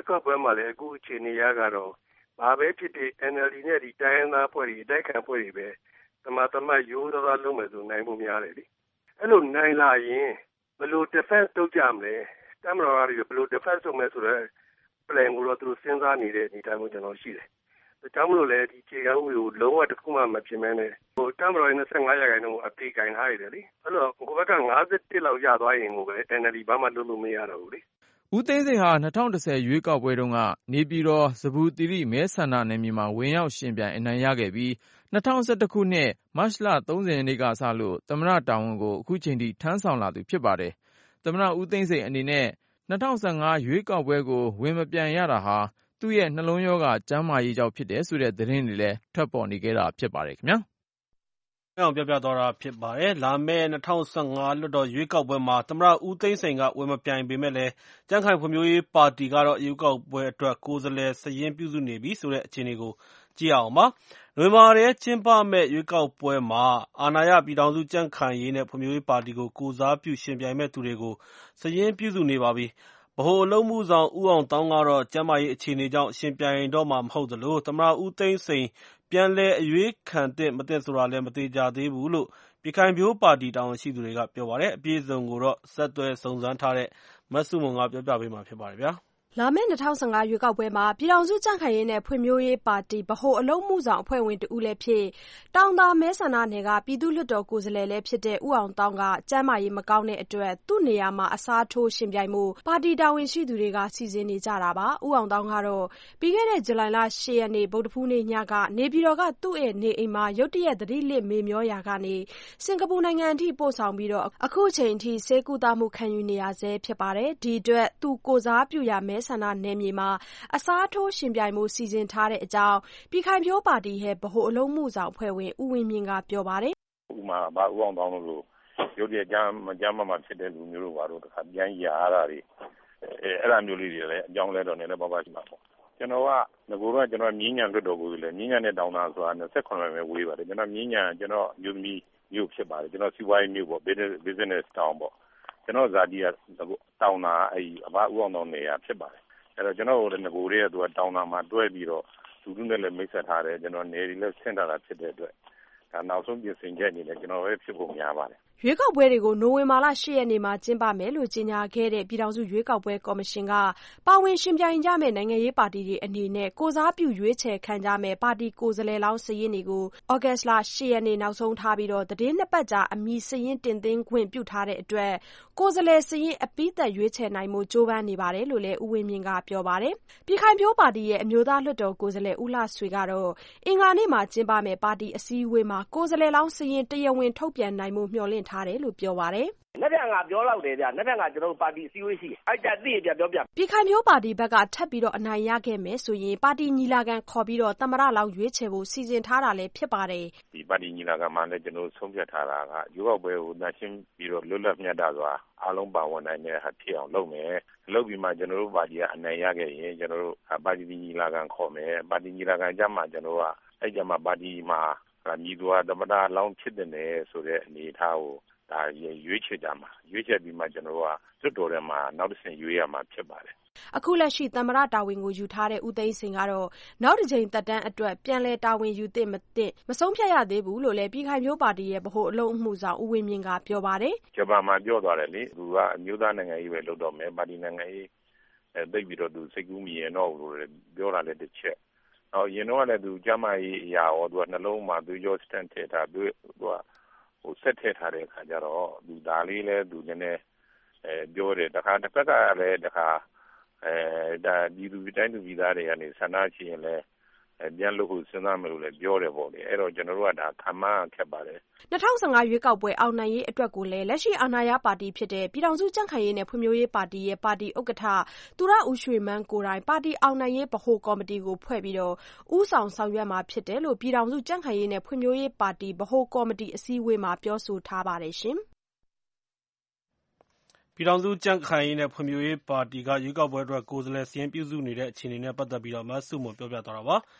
ကောက်ပွဲမှာလည်းအခုအခြေအနေရကတော့ဘာပဲဖြစ်ဖြစ် NLD နဲ့ဒီတိုင်းရင်းသားဖွဲ့တွေအတိုက်ခံဖွဲ့တွေပဲတမရိုးသားလုံးမယ်ဆိုနိုင်ဖို့များတယ်လေအဲ့လိုနိုင်လာရင်ဘယ်လို defense လုပ်ကြမလဲတမတော်ကဘယ်လို defense လုပ်မယ်ဆိုတော့ plan ကိုတော့သူတို့စဉ်းစားနေတဲ့အနေအထားမျိုးကျွန်တော်ရှိတယ်ဒါကြောင့်မလို့လေဒီခြေခံဥပဒေကိုလုံးဝတစ်ခုမှမပြင်မဲနဲ့တမတော်ရဲ့25ရာခိုင်နှုန်းကိုအပြေကင်ထားရတယ်လေအဲ့တော့ကိုဘက်က51လောက်ရသွားရင်ကိုပဲ NLD ဘာမှလုပ်လို့မရတော့ဘူးလေဦးသိန်းစိန်ဟာ2010ရွေးကောက်ပွဲတုန်းကနေပြည်တော်ဇဗူသီရိမဲဆန္ဒနယ်မြေမှာဝင်ရောက်ရှင်ပြိုင်အနိုင်ရခဲ့ပြီး2011ခုနှစ်မတ်လ30ရက်နေ့ကစလို့သမ္မတတာဝန်ကိုအခုချိန်ထိထမ်းဆောင်လာသူဖြစ်ပါတယ်။သမ္မတဦးသိန်းစိန်အနေနဲ့2015ရွေးကောက်ပွဲကိုဝင်မပြိုင်ရတာဟာသူ့ရဲ့နှလုံးရောဂါကျန်းမာရေးကြောင့်ဖြစ်တယ်ဆိုတဲ့သတင်းတွေလည်းထွက်ပေါ်နေခဲ့တာဖြစ်ပါတယ်ခင်ဗျာ။အောင်ပြောပြသွားတာဖြစ်ပါတယ်။လာမယ့်2015လွှတ်တော်ရွေးကောက်ပွဲမှာသမ္မတဦးသိန်းစိန်ကဝင်မပြိုင်ပေမဲ့လည်းကြံ့ခိုင်ဖွံ့ဖြိုးရေးပါတီကတော့ရွေးကောက်ပွဲအတွက်ကိုယ်စားလှယ်စာရင်းပြုစုနေပြီဆိုတဲ့အခြေအနေကိုကြည့်အောင်ပါ။နိုဝင်ဘာထဲကျင်းပမယ့်ရွေးကောက်ပွဲမှာအာဏာရပြည်ထောင်စုကြံ့ခိုင်ရေးနဲ့ဖွံ့ဖြိုးရေးပါတီကိုကိုယ်စားပြုရှင်ပြိုင်မယ့်သူတွေကိုစာရင်းပြုစုနေပါပြီ။ဗဟိုအလုပ်မှုဆောင်ဦးအောင်သောင်းကတော့ကျန်းမာရေးအခြေအနေကြောင့်ရှင်ပြိုင်တော့မှာမဟုတ်သလိုသမ္မတဦးသိန်းစိန်ပြန်လည်အရွေးခံသင့်မသင့်ဆိုတာလည်းမသေချာသေးဘူးလို့ပြည်ခိုင်ဖြိုးပါတီတာဝန်ရှိသူတွေကပြောပါတယ်။အပြည့်အစုံကိုတော့ဆက်သွယ်စုံစမ်းထားတဲ့မဆုမွန်ကပြောပြပေးမှာဖြစ်ပါတယ်ဗျာ။လာမယ့်2015ရွေးကောက်ပွဲမှာပြည်ထောင်စုကြံ့ခိုင်ရေးနဲ့ဖွံ့ဖြိုးရေးပါတီဗဟိုအလုပ်မှုဆောင်အဖွဲ့ဝင်တဦးလည်းဖြစ်တောင်သာမဲဆန္ဒနယ်ကပြည်သူ့လွှတ်တော်ကိုယ်စားလှယ်လည်းဖြစ်တဲ့ဦးအောင်သောင်းကကျန်းမာရေးမကောင်းတဲ့အတွက်သူ့နေရာမှာအစားထိုးရှင်ပြိုင်မှုပါတီတာဝန်ရှိသူတွေကစီစဉ်နေကြတာပါ။ဦးအောင်သောင်းကတော့ပြီးခဲ့တဲ့ဇူလိုင်လ10ရက်နေ့ဗုဒ္ဓဖူးနေ့ညကနေပြည်တော်ကသူ့ရဲ့နေအိမ်မှာရုတ်တရက်သတိလစ်မေမျောရာကနေစင်ကာပူနိုင်ငံအထိပို့ဆောင်ပြီးတော့အခုချိန်ထိဆေးကုသမှုခံယူနေရဆဲဖြစ်ပါတယ်။ဒီအတွက်သူကိုစားပြုရမဲဆန္ဒနယ်မြေမှာအစားထိုးရှင်ပြိုင်မှုစီစဉ်ထားတဲ့အကြောင်းပြည်ခိုင်ဖြိုးပါတီရဲ့ဗဟိုအလုပ်မှုဆောင်အဖွဲ့ဝင်ဦးဝင်းမြင့်ကပြောပါတယ်။ဥမာဦးအောင်တောင်းလို့ရုပ်ရည်ကြမ်းမှဖြစ်တဲ့လူမျိုးတို့ဘာလို့တခါပြန်ရရတာတွေအဲ့ဒါမျိုးလေးတွေလည်းအကြောင်းလဲတော့နည်းနည်းပါးပါးရှိမှာပေါ့။ကျွန်တော်ကငကိုတော့ကျွန်တော်မြင်းညံလွတ်တော်ကိုလည်းမြင်းညံနဲ့တောင်းတာဆိုတာ28ပဲဝေးပါတယ်။ကျွန်တော်မြင်းညံကျွန်တော်မျိုးသမီးမျိုးဖြစ်ပါတယ်။ကျွန်တော်စီးပွားရေးမျိုးပေါ့ business town ပေါ့။ကျွန်တော်ဇာတိကတောင်းတာအဲ့အဘဦးအောင်တောင်းနေရဖြစ်ပါတယ်အဲ့တော့ကျွန်တော်တို့လည်းငကိုတွေကသူကတောင်းတာမှာတွဲပြီးတော့လူလူနဲ့လည်းမိတ်ဆက်ထားတယ်ကျွန်တော်နေရီလည်းဆင့်ထားတာဖြစ်တဲ့အတွက်ဒါနောက်ဆုံးပြင်ဆင်ချက်အနေနဲ့ကျွန်တော်ပဲဖြစ်ဖို့များပါတယ်ရွေးကောက်ပွဲတွေကိုနိုဝင်ဘာလ10ရက်နေ့မှာကျင်းပမယ်လို့ကြေညာခဲ့တဲ့ပြည်ထောင်စုရွေးကောက်ပွဲကော်မရှင်ကပါဝင်ရှင်ပြိုင်ကြမယ့်နိုင်ငံရေးပါတီတွေအနေနဲ့ကိုစားပြုရွေးချယ်ခံကြမယ့်ပါတီကိုယ်စားလှယ်လောင်းစာရင်းတွေကိုဩဂတ်စ်လ10ရက်နေ့နောက်ဆုံးထားပြီးတော့သတင်း2ပတ်ကြာအမည်စာရင်းတင်သွင်းခွင့်ပြုထားတဲ့အတွက်ကိုယ်စားလှယ်စာရင်းအပိသက်ရွေးချယ်နိုင်မှုကြိုးပမ်းနေပါတယ်လို့လည်းဦးဝင်းမြင့်ကပြောပါတယ်။ပြည်ခိုင်ဖြိုးပါတီရဲ့အမျိုးသားလွှတ်တော်ကိုယ်စားလှယ်ဦးလှဆွေကတော့အင်္ဂါနေ့မှာကျင်းပမယ့်ပါတီအစည်းအဝေးမှာကိုယ်စားလှယ်လောင်းစာရင်းတရားဝင်ထုတ်ပြန်နိုင်မှုမျှော်လင့်ထားတယ်လို့ပြောပါတယ်။လက်ထက်ကပြောလောက်တယ်ဗျ။လက်ထက်ကကျွန်တော်တို့ပါတီအစည်းအဝေးရှိတယ်။အဲ့ဒါသိရပြပြောပြ။ပြည်ခိုင်ဖြိုးပါတီဘက်ကထပ်ပြီးတော့အနိုင်ရခဲ့မယ်ဆိုရင်ပါတီညီလာခံခေါ်ပြီးတော့သမ္မတလောင်းရွေးချယ်ဖို့စီစဉ်ထားတာလည်းဖြစ်ပါတယ်။ဒီပါတီညီလာခံမှာလည်းကျွန်တော်ဆုံးဖြတ်ထားတာကရွေးကောက်ပွဲကိုနှရှင်းပြီးတော့လွတ်လပ်မျှတစွာအားလုံးပါဝင်နိုင်တဲ့ဟာဖြစ်အောင်လုပ်မယ်။လုပ်ပြီးမှကျွန်တော်တို့ပါတီကအနိုင်ရခဲ့ရင်ကျွန်တော်တို့ပါတီညီလာခံခေါ်မယ်။ပါတီညီလာခံကြမှာကျွန်တော်ကအဲ့ကြမှာပါတီမှာညီသူကသမ္မတလောင်းဖြစ်တယ်ဆိုတဲ့အနေအထားကိုဒါရွေးချယ်ကြမှာရွေးချယ်ပြီးမှကျွန်တော်ကလွတ်တော်ထဲမှာနောက်တစ်ဆင့်ရွေးရမှာဖြစ်ပါတယ်အခုလက်ရှိသမ္မတတာဝန်ကိုယူထားတဲ့ဦးသိန်းစိန်ကတော့နောက်တစ်ချိန်သက်တမ်းအတွက်ပြန်လည်တာဝန်ယူသင့်မသင့်မဆုံးဖြတ်ရသေးဘူးလို့လည်းပြည်ခိုင်ဖြိုးပါတီရဲ့ဗဟိုအလုပ်အမှုဆောင်ဦးဝင်းမြင့်ကပြောပါတယ်ဂျပန်မှာပြောသွားတယ်လေသူကအမျိုးသားနိုင်ငံရေးပဲလုပ်တော့မယ်ပါတီနိုင်ငံရေးသိပြီးတော့သူစိတ်ကူးမြင်တော့လို့ပြောတာလည်းတစ်ချက်နောက်ရင်တော့လည်းသူကျမကြီးအရာရောသူကနှလုံးမှာသူရောစတန်ထည့်ထားသူကဟိုဆက်ထည့်ထားတဲ့အခါကျတော့သူဒါလေးလဲသူနည်းနည်းပြောတယ်တခါတစ်ဖက်ကလည်းတခါဒါဒီလူတိုင်းလူပြည်သားတွေကနေဆန္ဒရှိရင်လည်းပြန်လို့စဉ်းစားမယ်လို့လည်းပြောတယ်ပေါ့လေအဲ့တော့ကျွန်တော်တို့ကဒါခံမခက်ပါတယ် 2015ရွေးကောက်ပွဲအောင်နိုင်ရေးအတွက်ကိုလည်းလက်ရှိအာဏာရပါတီဖြစ်တဲ့ပြည်ထောင်စုကြံ့ခိုင်ရေးနဲ့ဖွံ့ဖြိုးရေးပါတီရဲ့ပါတီဥက္ကဋ္ဌသူရဦးရွှေမန်းကိုယ်တိုင်ပါတီအောင်နိုင်ရေးဗဟိုကော်မတီကိုဖွဲ့ပြီးတော့ဦးဆောင်ဆောင်ရွက်မှာဖြစ်တယ်လို့ပြည်ထောင်စုကြံ့ခိုင်ရေးနဲ့ဖွံ့ဖြိုးရေးပါတီဗဟိုကော်မတီအစည်းအဝေးမှာပြောဆိုထားပါတယ်ရှင်ပြည်ထောင်စုကြံ့ခိုင်ရေးနဲ့ဖွံ့ဖြိုးရေးပါတီကရွေးကောက်ပွဲအတွက်ကိုယ်စားလှယ်စာရင်းပြုစုနေတဲ့အခြေအနေနဲ့ပတ်သက်ပြီးတော့မဆုမွန်ပြောပြသွားတာပါ။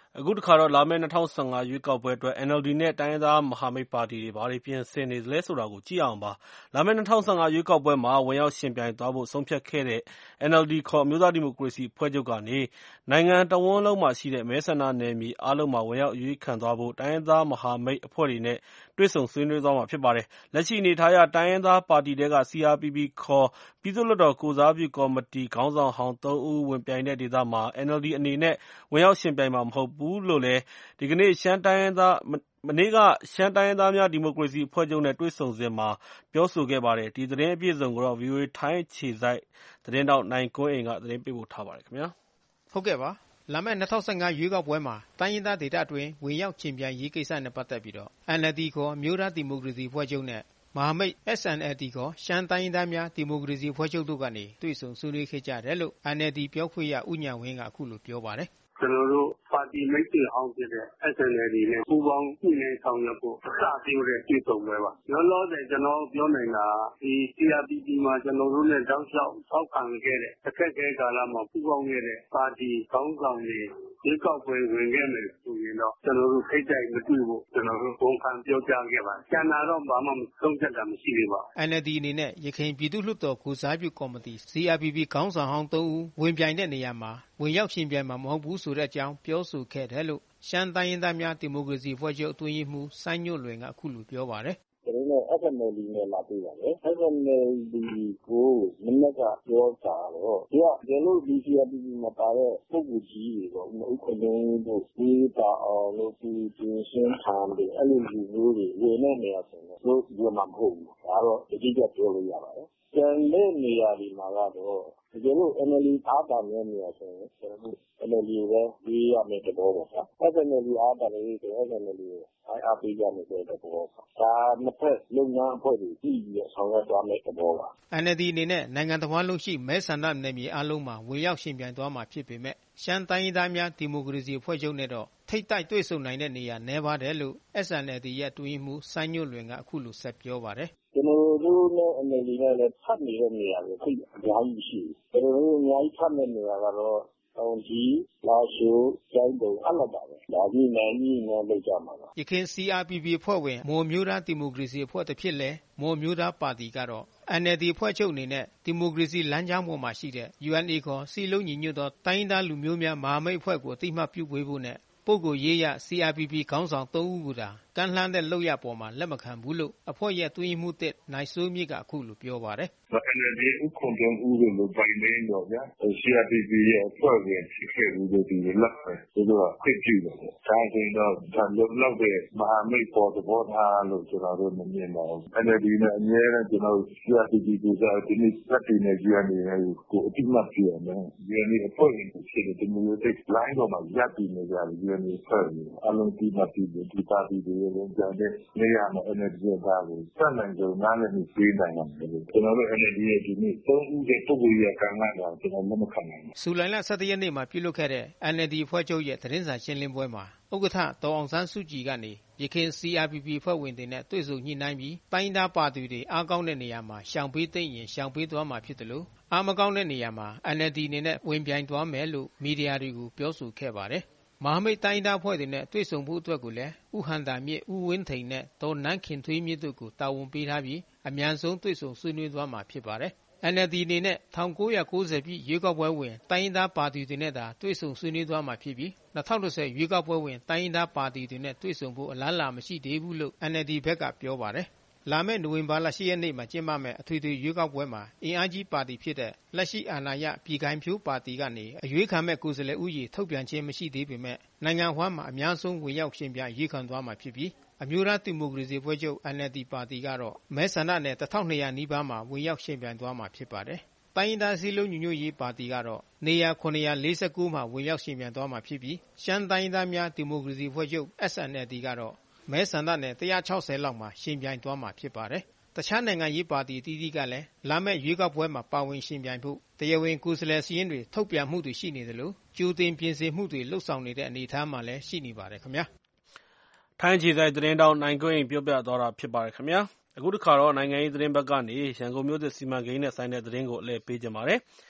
အခုတခါတော့လာမယ့်2015ရွေးကောက်ပွဲအတွက် NLD နဲ့တိုင်းရင်းသားမဟာမိတ်ပါတီတွေဘာတွေပြင်ဆင်နေသလဲဆိုတာကိုကြည့်အောင်ပါ။လာမယ့်2015ရွေးကောက်ပွဲမှာဝင်ရောက်ယှဉ်ပြိုင်သွားဖို့ဆုံးဖြတ်ခဲ့တဲ့ NLD ခေါ်အမျိုးသားဒီမိုကရေစီအဖွဲ့ချုပ်ကနေနိုင်ငံတဝန်းလုံးမှာရှိတဲ့မဲဆန္ဒနယ်မြေအားလုံးမှာဝင်ရောက်အရွေးခံသွားဖို့တိုင်းရင်းသားမဟာမိတ်အဖွဲ့တွေနဲ့တွေ့ဆုံဆွေးနွေးသွားမှာဖြစ်ပါတယ်။လက်ရှိအနေအထားအရတိုင်းရင်းသားပါတီထဲက CRPP ခေါ်ပြည်သူ့လွှတ်တော်ကိုယ်စားပြုကော်မတီခေါင်းဆောင်ဟောင်း3ဦးဝင်ပြိုင်တဲ့ဒေသမှာ NLD အနေနဲ့ဝင်ရောက်ယှဉ်ပြိုင်မှာမဟုတ်ဘူးလို့လည်းမနေ့ကရှမ်းတိုင်းရင်းသားများဒီမိုကရေစီအဖွဲ့ချုပ်နဲ့တွေ့ဆုံစဉ်မှာပြောဆိုခဲ့ပါတယ်။ဒီသတင်းအပြည့်အစုံကို VOA ထိုင်းအခြေစိုက်သတင်းထောက်နိုင်ကွန်းအိန်ကသတင်းပေးပို့ထားပါတယ်ခင်ဗျာ။ဟုတ်ကဲ့ပါ။လာမယ့်2015ရွေးကောက်ပွဲမှာတိုင်းရင်းသားဒေသတွင်ဝင်ရောက်ချင်ပြန်ရေးကိစ္စနဲ့ပတ်သက်ပြီးတော့ NLD ခေါ်မျိုးသားဒီမိုကရေစီအဖွဲ့ချုပ်နဲ့မဟာမိတ် SNLD ခေါ်ရှမ်းတိုင်းရင်းသားများဒီမိုကရေစီအဖွဲ့ချုပ်တို့ကနေတွေ့ဆုံဆွေးနွေးခဲ့ကြတယ်လို့ NLD ပြောခွင့်ရဦးညာဝင်းကအခုလိုပြောပါတယ်။ကျွန်တော်တို့ပါတီမိတ်ဆွေဟောင်းဖြစ်တဲ့ SNLD နဲ့ပူးပေါင်းညှိနှိုင်းဆောင်ရွက်ဖို့အစပြုတဲ့တွေ့ဆုံပွဲပါ။လောလောဆယ်ကျွန်တော်ပြောနိုင်တာဒီ CRPP မှာကျွန်တော်တို့နဲ့တောက်လျှောက်ထောက်ခံခဲ့တဲ့အခက်အခဲကာလမှာပူးပေါင်းခဲ့တဲ့ပါတီခေါင်းဆောင်တွေဒီကောက်ပွဲဝင်ခဲ့မယ်ဆိုရင်တော့ကျွန်တော်တို့ထိတ်တိုက်မတွေ့ဖို့ကျွန်တော်တို့ပုံခံပြောကြားခဲ့ပါတယ်။ကျန်တာတော့ဘာမှမဆုံးဖြတ်တာမရှိသေးပါဘူး။ NLD အနေနဲ့ရခိုင်ပြည်သူ့လွှတ်တော်ကိုစားပြုကော်မတီ CRPP ခေါင်းဆောင်ဟောင်း3ဦးဝင်ပြိုင်တဲ့နေရာမှာဝင်ရောက်ရှင်ပြိုင်မှာမဟုတ်ဘူးဆိုတဲ့အကြောင်းပြောဆိုခဲ့တယ်လို့ရှမ်းတိုင်းရင်းသားများဒီမိုကရေစီအဖွဲ့ချုပ်အတွင်းရေးမှူးစိုင်းညွန့်လွင်ကအခုလိုပြောပါတယ်။ကျွန်တော်တို့ SNLD နဲ့လာတွေ့ပါတယ်။ SNLD ကိုမနေ့ကပြောတာတော့ဒီလို CRPP မှာပါတဲ့ပုဂ္ဂိုလ်ကြီးတွေပေါ့ဥက္ကဋ္ဌတို့ဒီပါအောင်လို့ဒီရှင်းခံတယ်အဲ့လိုလူမျိုးတွေဝင်နေနေရဆိုတော့ဒီမှာမဟုတ်ဘူး။ဒါတော့အတိအကျပြောလို့ရပါတယ်။ကျန်တဲ့နေရာတွေမှာကတော့ကျွန်တော် NLD အားတာနဲ့နေရာဆိုရင်ကျွန်တော် NLD ပဲဒီရမယ်တဘောပေါ့။ SNLD အားတာလေးဆို SNLD ကိုအားပေးကြမယ်ဆိုတဲ့ဘောပေါ့။ဒါနှစ်ဖက်လုံငန်းအဖွဲ့တွေပြီးပြီးဆောင်ရွက်သွားမယ်တဘောပါ။ NLD အနေနဲ့နိုင်ငံတော်ဝန်လုံးရှိမဲဆန္ဒနယ်မြေအလုံးမှာဝင်ရောက်ရှင်ပြိုင်သွားမှာဖြစ်ပေမဲ့ရှမ်းတိုင်းသားများဒီမိုကရေစီအဖွဲ့ချုပ်နဲ့တော့ထိတ်တိုက်တွေ့ဆုံနိုင်တဲ့နေရာနည်းပါတယ်လို့ SNLD ရဲ့အတွင်းရေးမှူးစိုင်းညွန့်လွင်ကအခုလိုဆက်ပြောပါတယ်။ကျွန်တော်တို့နဲ့ NLD နဲ့လည်းဖတ်နေတဲ့နေရာတွေသိအများကြီးရှိတယ်။ကျွန်တော်တို့အများကြီးဖတ်တဲ့နေရာကတော့တောင်ကြီးလာရှိုးကျိုင်းတုံအဲ့လိုပါပဲ။ဒါကြီးနိုင်လောက်ကြမှာပါ။ယခင် CRPP အဖွဲ့ဝင်မွန်မျိုးသားဒီမိုကရေစီအဖွဲ့တစ်ဖြစ်လဲမွန်မျိုးသားပါတီကတော့ NLD အဖွဲ့ချုပ်အနေနဲ့ဒီမိုကရေစီလမ်းကြောင်းပေါ်မှာရှိတဲ့ UNA ခေါ်စီလုံးညီညွတ်သောတိုင်းသားလူမျိုးများမဟာမိတ်အဖွဲ့ကိုအသိမှတ်ပြုပေးဖို့နဲ့ပုဂ္ဂိုလ်ရေးရ CRPP ခေါင်းဆောင်3ဦးကသာကမ်းလှမ်းတဲ့လောက်ရပေါ်မှာလက်မခံဘူးလို့အဖွဲ့ရဲ့အတွင်းရေးမှူးတစ်နိုင်စိုးမြင့်ကအခုလိုပြောပါတယ်။ NLD ဥက္ကဋ္ဌဦးလို့ပိုင်နေတော့ဗျာ CRPP ရဲ့အဖွဲ့ဝင်ဖြစ်ခဲ့ဘူးလို့ဒီလက်ပဲသူတို့ကသိကြည့်တယ်။ဒါဆိုရင်တော့ဒါလုံလောက်တဲ့မဟာမိတ်ပေါ်သဘောထားလို့ကျွန်တော်တို့မမြင်ပါဘူး။ NLD နဲ့အများနဲ့ကျွန်တော် CRPP ကိုစားဒီနေ့သက်တည်နေကြနေကိုအတိမတ်ပြရမယ်။ UNA အဖွဲ့ဝင်ဖြစ်တဲ့ဒီမျိုးတစ်လိုင်းတော့မှရပ်တည်နေကြတယ် UNA အဖွဲ့ဝင်အလုံးဒီမတီဒီပါတီတွေလည်းကြတဲ့နေရာမှာ NLD ကဒါကိုစနိုင်ကြနားလည်းမပြေးနိုင်ဘူး။ကျွန်တော်တို့ NLD ရဲ့ဒီနေ့3ဦးတဲ့ပုဂ္ဂိုလ်ရေးကံလာတာကျွန်တော်လက်မခံနိုင်ဘူး။ဇူလိုင်လ17ရက်နေ့မှာပြုလုပ်ခဲ့တဲ့ NLD အဖွဲ့ချုပ်ရဲ့သတင်းစာရှင်းလင်းပွဲမှာဥက္ကဋ္ဌဒေါ်အောင်ဆန်းစုကြည်ကနေယခင် CRPP အဖွဲ့ဝင်တွေနဲ့တွေ့ဆုံညှိနှိုင်းပြီးတိုင်းသားပါတီတွေအားကောင်းတဲ့နေရာမှာရှောင်ပေးသိရင်ရှောင်ပေးသွားမှာဖြစ်တယ်လို့အားမကောင်းတဲ့နေရာမှာ NLD အနေနဲ့ဝင်ပြိုင်သွားမယ်လို့မီဒီယာတွေကိုပြောဆိုခဲ့ပါတယ်။မဟာမိတ်တိုင်းသားအဖွဲ့တွေနဲ့တွေ့ဆုံဖို့အတွက်ကိုလည်းဦးဟန်တာမြင့်ဦးဝင်းထိန်နဲ့ဒေါ်နန်းခင်ထွေးမြင့်တို့ကိုတာဝန်ပေးထားပြီးအမြန်ဆုံးတွေ့ဆုံဆွေးနွေးသွားမှာဖြစ်ပါတယ်။ NLD အနေနဲ့1990ပြည့်ရွေးကောက်ပွဲဝင်တိုင်းရင်းသားပါတီတွေနဲ့သာတွေ့ဆုံဆွေးနွေးသွားမှာဖြစ်ပြီး2010ရွေးကောက်ပွဲဝင်တိုင်းရင်းသားပါတီတွေနဲ့တွေ့ဆုံဖို့အလားအလာမရှိသေးဘူးလို့ NLD ဘက်ကပြောပါတယ်။လာမယ့်နိုဝင်ဘာလ10ရက်နေ့မှာကျင်းပမယ့်အထွေထွေရွေးကောက်ပွဲမှာအင်အားကြီးပါတီဖြစ်တဲ့လက်ရှိအာဏာရပြည်ခိုင်ဖြိုးပါတီကနေအရွေးခံမဲ့ကိုယ်စားလှယ်ဦးရေထုတ်ပြန်ခြင်းမရှိသေးပေမဲ့နိုင်ငံအဝှမ်းမှာအများဆုံးဝင်ရောက်ရှင်ပြရွေးခံသွားမှာဖြစ်ပြီးအမျိုးသားဒီမိုကရေစီအဖွဲ့ချုပ် NLD ပါတီကတော့မဲဆန္ဒနယ်1200နီးပါးမှာဝင်ရောက်ရှင်ပြိုင်သွားမှာဖြစ်ပါတယ်။တိုင်းရင်းသားစည်းလုံးညီညွတ်ရေးပါတီကတော့နေရာ949မှာဝင်ရောက်ရှင်ပြိုင်သွားမှာဖြစ်ပြီးရှမ်းတိုင်းသားများဒီမိုကရေစီအဖွဲ့ချုပ် SNLD ကတော့မဲဆန္ဒနယ်160လောက်မှာရှင်ပြိုင်သွားမှာဖြစ်ပါတယ်။တခြားနိုင်ငံရေးပါတီအသီးသီးကလည်းလာမယ့်ရွေးကောက်ပွဲမှာပါဝင်ရှင်ပြိုင်ဖို့တရားဝင်ကိုယ်စားလှယ်စာရင်းတွေထုတ်ပြန်မှုတွေရှိနေတယ်လို့ကြိုတင်ပြင်ဆင်မှုတွေလှုပ်ဆောင်နေတဲ့အနေအထားမှာလည်းရှိနေပါတယ်ခင်ဗျာ။ထိုင်းခြေစိုက်သတင်းတောက်နိုင်ကွင်းပြောပြသွားတာဖြစ်ပါတယ်ခင်ဗျာ။အခုတခါတော့နိုင်ငံရေးသတင်းဘက်ကနေရန်ကုန်မြို့သစ်စီမံကိန်းနဲ့ဆိုင်တဲ့သတင်းကိုအလဲပေးကြပါမယ်။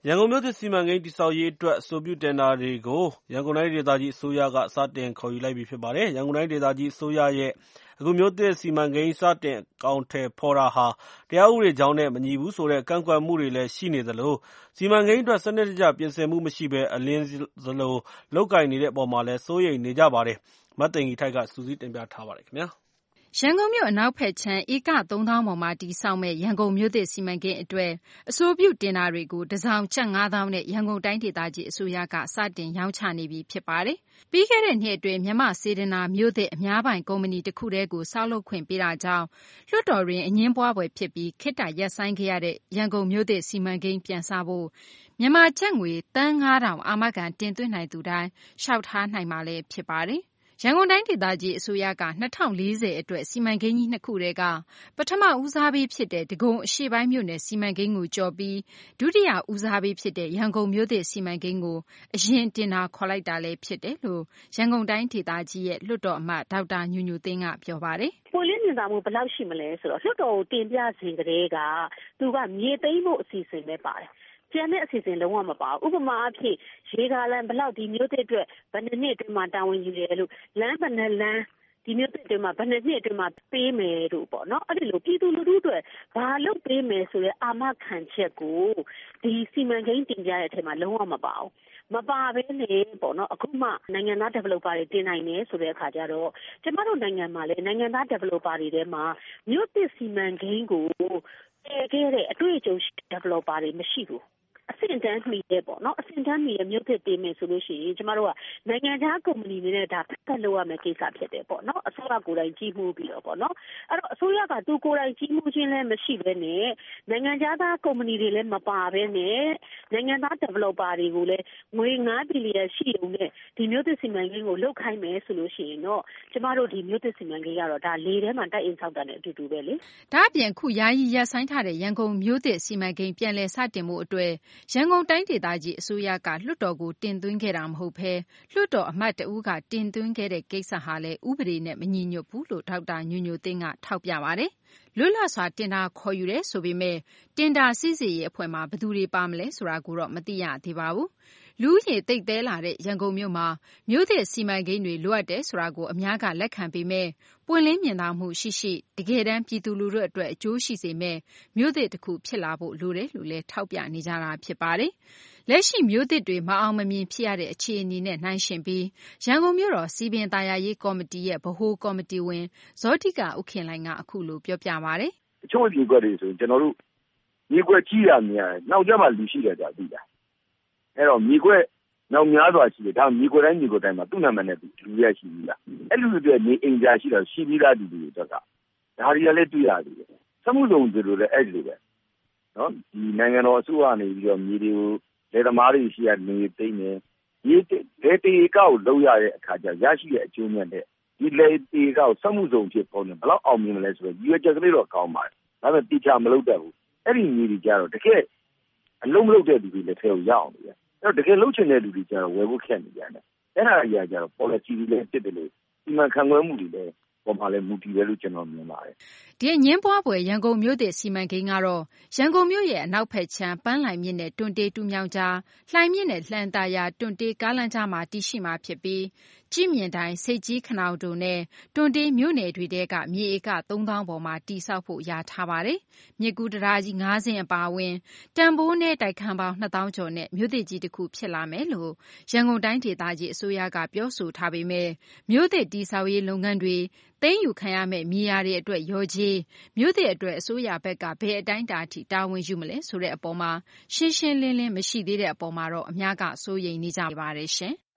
ရန်ကုန်မြို့သစ်စီမံကိန်းတည်ဆောက်ရေးအတွက်အဆိုပြုတင်ဒါတွေကိုရန်ကုန်တိုင်းဒေသကြီးအစိုးရကစတင်ခေါ်ယူလိုက်ပြီဖြစ်ပါတယ်။ရန်ကုန်တိုင်းဒေသကြီးအစိုးရရဲ့အခုမြို့သစ်စီမံကိန်းစတင်အကောင်အထည်ဖော်တာဟာတရားဥပဒေကြောင်းနဲ့မညီဘူးဆိုတဲ့ကန့်ကွက်မှုတွေလည်းရှိနေသလိုစီမံကိန်းအတွက်စနစ်တကျပြင်ဆင်မှုမရှိဘဲအလင်းစလိုလုပ်ကိုင်နေတဲ့အပေါ်မှာလည်းစိုးရိမ်နေကြပါတယ်။မသိင်္ဂီထိုက်ကစုစည်းတင်ပြထားပါတယ်ခင်ဗျာ။ရန်ကုန်မြို့အနောက်ဘက်ခြမ်းဧက 3000 ပေါ်မှာတည်ဆောက်မဲ့ရန်ကုန်မြို့သစ်စီမံကိန်းအတွက်အဆိုပြုတင်ဒါတွေကိုတစောင်ကျပ် 5000 နဲ့ရန်ကုန်တိုင်းဒေသကြီးအစိုးရကစတင်ရောင်းချနေပြီဖြစ်ပါတယ်။ပြီးခဲ့တဲ့နှစ်အတွင်းမြန်မာစေတနာမြို့သစ်အများပိုင်ကုမ္ပဏီတစ်ခုတည်းကိုဆောက်လုပ်ခွင့်ပေးတာကြောင့်လွှတ်တော်တွင်အငြင်းပွားပွဲဖြစ်ပြီးခေတ္တရပ်ဆိုင်းခဲ့ရတဲ့ရန်ကုန်မြို့သစ်စီမံကိန်းပြန်စဖို့မြန်မာကျပ်ငွေသန်း 5000 အာမခံတင်သွင်းနိုင်သူတိုင်းလျှောက်ထားနိုင်မှာလည်းဖြစ်ပါတယ်။ရန်ကုန်တိုင်းဒေသကြီးအစိုးရက2040အတွက်စီမံကိန်းကြီး2ခုတည်းကပထမဦးစားပေးဖြစ်တဲ့ဒဂုံအရှေ့ပိုင်းမြို့နယ်စီမံကိန်းကိုကျော်ပြီးဒုတိယဦးစားပေးဖြစ်တဲ့ရန်ကုန်မြို့သစ်စီမံကိန်းကိုအရင်တင်ဒါခေါ်လိုက်တာလည်းဖြစ်တယ်လို့ရန်ကုန်တိုင်းဒေသကြီးရဲ့လွှတ်တော်အမတ်ဒေါက်တာညူညူသိန်းကပြောပါတယ်။ပွင့်လင်းမြင်သာမှုဘယ်လောက်ရှိမလဲဆိုတော့လွှတ်တော်ကိုတင်ပြစဉ်ကတည်းကသူကမြေသိမ်းဖို့အစီအစဉ်ပဲပါတယ်ကျန်တဲ့အစီအစဉ်လုံးဝမပါဘူးဥပမာအဖြစ်ရေကားလမ်းဘယ်လောက်ဒီမျိုးသစ်အတွက်ဘယ်နှစ်နှစ်အတွင်းမှာတာဝန်ယူတယ်လို့လမ်းဘယ်နှလမ်းဒီမျိုးသစ်အတွင်းမှာဘယ်နှစ်နှစ်အတွင်းမှာပေးမယ်လို့ပေါ့နော်အဲ့ဒီလိုပြည်သူလူထုအတွက်ဘာလုပ်ပေးမယ်ဆိုတဲ့အာမခံချက်ကိုဒီစီမံကိန်းတင်ပြတဲ့အထက်မှာလုံးဝမပါဘူးမပါဘဲနဲ့ပေါ့နော်အခုမှနိုင်ငံသား developer တွေတင်နိုင်တယ်ဆိုတဲ့အခါကျတော့ကျမတို့နိုင်ငံမှာလည်းနိုင်ငံသား developer တွေထဲမှာမြို့သစ်စီမံကိန်းကိုတည်ခဲ့တဲ့အတွေ့အကြုံ developer တွေမရှိဘူးအဆင့်တန်းမီတဲ့ပေါ့နော်အဆင့်တန်းမီရဲ့မြို့သစ်တင်မယ်ဆိုလို့ရှိရင်ကျမတို့ကနိုင်ငံခြားကုမ္ပဏီတွေနဲ့ဒါပတ်သက်လို့ရမယ့်ကိစ္စဖြစ်တယ်ပေါ့နော်အစိုးရကိုယ်တိုင်ကြီးမှုပြီးတော့ပေါ့နော်အဲ့တော့အစိုးရကသူကိုယ်တိုင်ကြီးမှုချင်းလည်းမရှိဘဲနဲ့နိုင်ငံခြားသားကုမ္ပဏီတွေလည်းမပါဘဲနဲ့နိုင်ငံသား developer တွေကိုလည်းငွေ9ဘီလီယံရှိုံနဲ့ဒီမြို့သစ်စီမံကိန်းကိုလုပ်ခိုင်းမယ်ဆိုလို့ရှိရင်တော့ကျမတို့ဒီမြို့သစ်စီမံကိန်းကတော့ဒါလေထဲမှာတိုက်အင်ဆောက်တာနဲ့အတူတူပဲလေဒါအပြင်ခုယာယီရပ်ဆိုင်းထားတဲ့ရန်ကုန်မြို့သစ်စီမံကိန်းပြန်လည်စတင်မှုအတွက်ရန်ကုန်တိုင်းဒေသကြီးအစိုးရကလွှတ်တော်ကိုတင်သွင်းခဲ့တာမဟုတ်ဘဲလွှတ်တော်အမတ်တဦးကတင်သွင်းခဲ့တဲ့ကိစ္စဟာလည်းဥပဒေနဲ့မညီညွတ်ဘူးလို့ဒေါက်တာညူညွတ်သိန်းကထောက်ပြပါတယ်။လွတ်လပ်စွာတင်ဒါခေါ်ယူတယ်ဆိုပေမဲ့တင်ဒါစီစစ်ရေးအဖွဲ့မှာဘယ်သူတွေပါမလဲဆိုတာကိုတော့မသိရသေးပါဘူး။လူဦးရေသိပ်သည်းလာတဲ့ရန်ကုန်မြို့မှာမြို့သစ်စီမံကိန်းတွေလိုအပ်တယ်ဆိုတာကိုအများကလက်ခံပေမဲ့ပွင့်လင်းမြင်သာမှုရှိတကယ်တမ်းပြည်သူလူထုအတွက်အကျိုးရှိစေမဲ့မြို့သစ်တစ်ခုဖြစ်လာဖို့လိုတယ်လို့လည်းထောက်ပြနေကြတာဖြစ်ပါတယ်။လက်ရှိမြို့သစ်တွေမအောင်မမြင်ဖြစ်ရတဲ့အခြေအနေနဲ့နှိုင်းယှဉ်ပြီးရန်ကုန်မြို့တော်စီပင်သာယာရေးကော်မတီရဲ့ဗဟိုကော်မတီဝင်ဇောတိကဥခင်လိုင်ကအခုလိုပြောပြပါတယ်။အချို့ဒီကွက်တွေဆိုရင်ကျွန်တော်တို့မြေကွက်ကြီးရမြန်နောက်ကျမှလူရှိတယ်ဆိုတာသိတာ။အဲ့တော့မြေကွက်နောက်များစွာရှိတယ်ဒါမြေကွက်တိုင်းမှာသူ့နာမည်နဲ့လူရရှိပြီလား။အဲ့လူတွေနေအိမ်ကြာရှိတော့ရှိပြီးသားဒီလူတွေတော့ဒါတွေကလည်းတွေ့ရတယ်။စမှုစုံတွေလိုလည်းအဲ့လိုပဲ။နော်ဒီနိုင်ငံတော်အစိုးရနေပြီးတော့မြေတွေကိုလေသမားတွေရှိရနေသိနေဒီလေတေကောက်လောက်ရတဲ့အခါကျရရှိတဲ့အကျိုးမြတ်တဲ့ဒီလေတေကောက်စမှုစုံဖြစ်ပေါ်နေဘလောက်အောင်မြင်မလဲဆိုတော့ရွေးချက်ကလေးတော့ကောင်းပါတယ်ဒါပေမဲ့တိကျမလုပ်တတ်ဘူးအဲ့ဒီမြေတွေကြတော့တကယ်အလုံးမလုပ်တဲ့လူတွေလည်းထဲကိုရအောင်လေအဲ့တော့တကယ်လုပ်ချင်တဲ့လူတွေကြတော့ဝယ်ဖို့ခက်နေကြတယ်အဲ့ဒါအရာကြတော့ policy တွေလည်းဖြစ်တယ်လို့ဒီမှာခံွယ်မှုတွေလည်းပေါ်မှာလည်းမူတည်တယ်လို့ကျွန်တော်မြင်ပါတယ်ဒီငင်းပွားပွဲရန်ကုန်မြို့သစ်စီမံကိန်းကတော့ရန်ကုန်မြို့ရဲ့အနောက်ဘက်ခြမ်းပန်းလှိုင်မြစ်နဲ့တွန်တေးတူးမြောင်းကြားလှိုင်မြစ်နဲ့လှန်တာယာတွန်တေးကားလမ်းကြားမှာတည်ရှိမှာဖြစ်ပြီးကြည်မြင့်တိုင်းစိတ်ကြီးခနောင်တုံနဲ့တွန်တေးမြို့နယ်တွေတဲကမြေဧက 3000 ပေါ်မှာတည်ဆောက်ဖို့ရာထားပါတယ်မြစ်ကူးတရားကြီး9စင်းအပါအဝင်တန်ဖိုးနဲ့တိုက်ခန်းပေါင်း2000ကျော်နဲ့မြို့သစ်ကြီးတစ်ခုဖြစ်လာမယ်လို့ရန်ကုန်တိုင်းဒေသကြီးအစိုးရကပြောဆိုထားပေမဲ့မြို့သစ်တည်ဆောက်ရေးလုပ်ငန်းတွေသိမ်းယူခံရမဲ့မြေယာတွေအတွက်ရောကြီးမြို့သစ်အတွက်အစိုးရဘက်ကဘယ်အတိုင်းအတာအထိတာဝန်ယူမလဲဆိုတဲ့အပေါ်မှာရှင်းရှင်းလင်းလင်းမရှိသေးတဲ့အပေါ်မှာတော့အများကစိုးရိမ်နေကြပါတယ်ရှင်။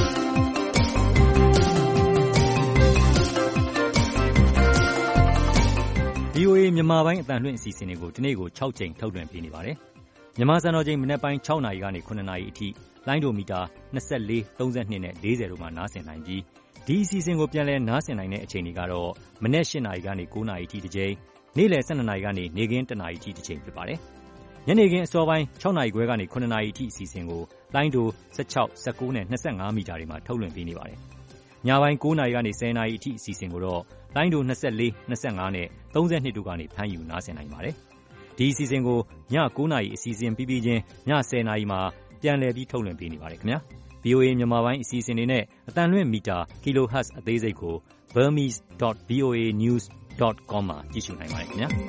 VOA မြန်မာပိုင်းအသံလွှင့်အစီအစဉ်တွေကိုဒီနေ့ကို6ကြိမ်ထုတ်လွှင့်ပေးနေပါတယ်။မြန်မာစံတော်ချိန်မနက်ပိုင်း6နာရီကနေ9နာရီအထိလိုင်းဒိုမီတာ24 32နဲ့40တို့မှာနားဆင်နိုင်ပြီးဒီအစီအစဉ်ကိုပြန်လည်နားဆင်နိုင်တဲ့အချိန်တွေကတော့မနက်8နာရီကနေ9နာရီအထိတစ်ကြိမ်နေ့လယ်12နာရီကနေနေ့ခင်း1နာရီအထိတစ်ကြိမ်ဖြစ်ပါတယ်။ညနေခင်းအစောပိုင်း6နာရီခွဲကနေ9နာရီအထိအစီအစဉ်ကိုလိုင်းဒို16 19နဲ့25မီတာတွေမှာထုတ်လွှင့်ပေးနေပါတယ်။ညပိုင်း9နာရီကနေ10နာရီအထိအစီအစဉ်ကိုတော့လိုင်းဒို24 25နဲ့32တို့ကနေဖမ်းယူနားဆင်နိုင်ပါတယ်။ဒီအစီအစဉ်ကိုည9 နာရီအစီအစဉ်ပြီးပြီးချင်းည10 နာရီမှာပြန်လည်ပြီးထုတ်လွှင့်ပေးနေပါတယ်ခင်ဗျာ။ VOA မြန်မာပိုင်းအစီအစဉ်တွေနဲ့အသံလွှင့်မီတာ kilohertz အသေးစိတ်ကို burmese.voanews.com မှာကြည့်ရှုနိုင်ပါတယ်ခင်ဗျာ။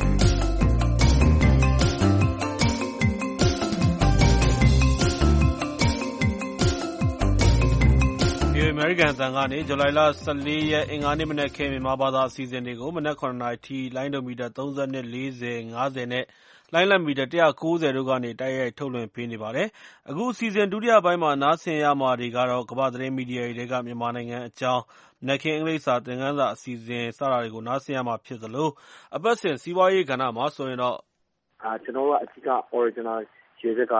VOA အမေရိကန်အသံကနေဇူလိုင်လ 14 ရက်အင်္ဂါနေ့မနက်ခင်းမြန်မာဘာသာအစီအစဉ်တွေကိုမနက် 9 နာရီထိလိုင်းဒိုမီတာ 32, 40, 50 နဲ့ လိုင်းလတ်မီတာ 190 တို့ကနေတိုက်ရိုက်ထုတ်လွှင့်ပေးနေပါတယ်။ အခုအစီအစဉ်ဒုတိယပိုင်းမှာနားဆင်ရမှာတွေကတော့ကမ္ဘာ့သတင်းမီဒီယာတွေထဲကမြန်မာနိုင်ငံအကြောင်းမနက်ခင်းအင်္ဂလိပ်စာသင်ခန်းစာအစီအစဉ်စတာတွေကိုနားဆင်ရမှာဖြစ်သလိုအပတ်စဉ်စီးပွားရေးကဏ္ဍမှာဆိုရင်တော့ကျွန်တော်တို့ကအဓိက original ရေးချက်က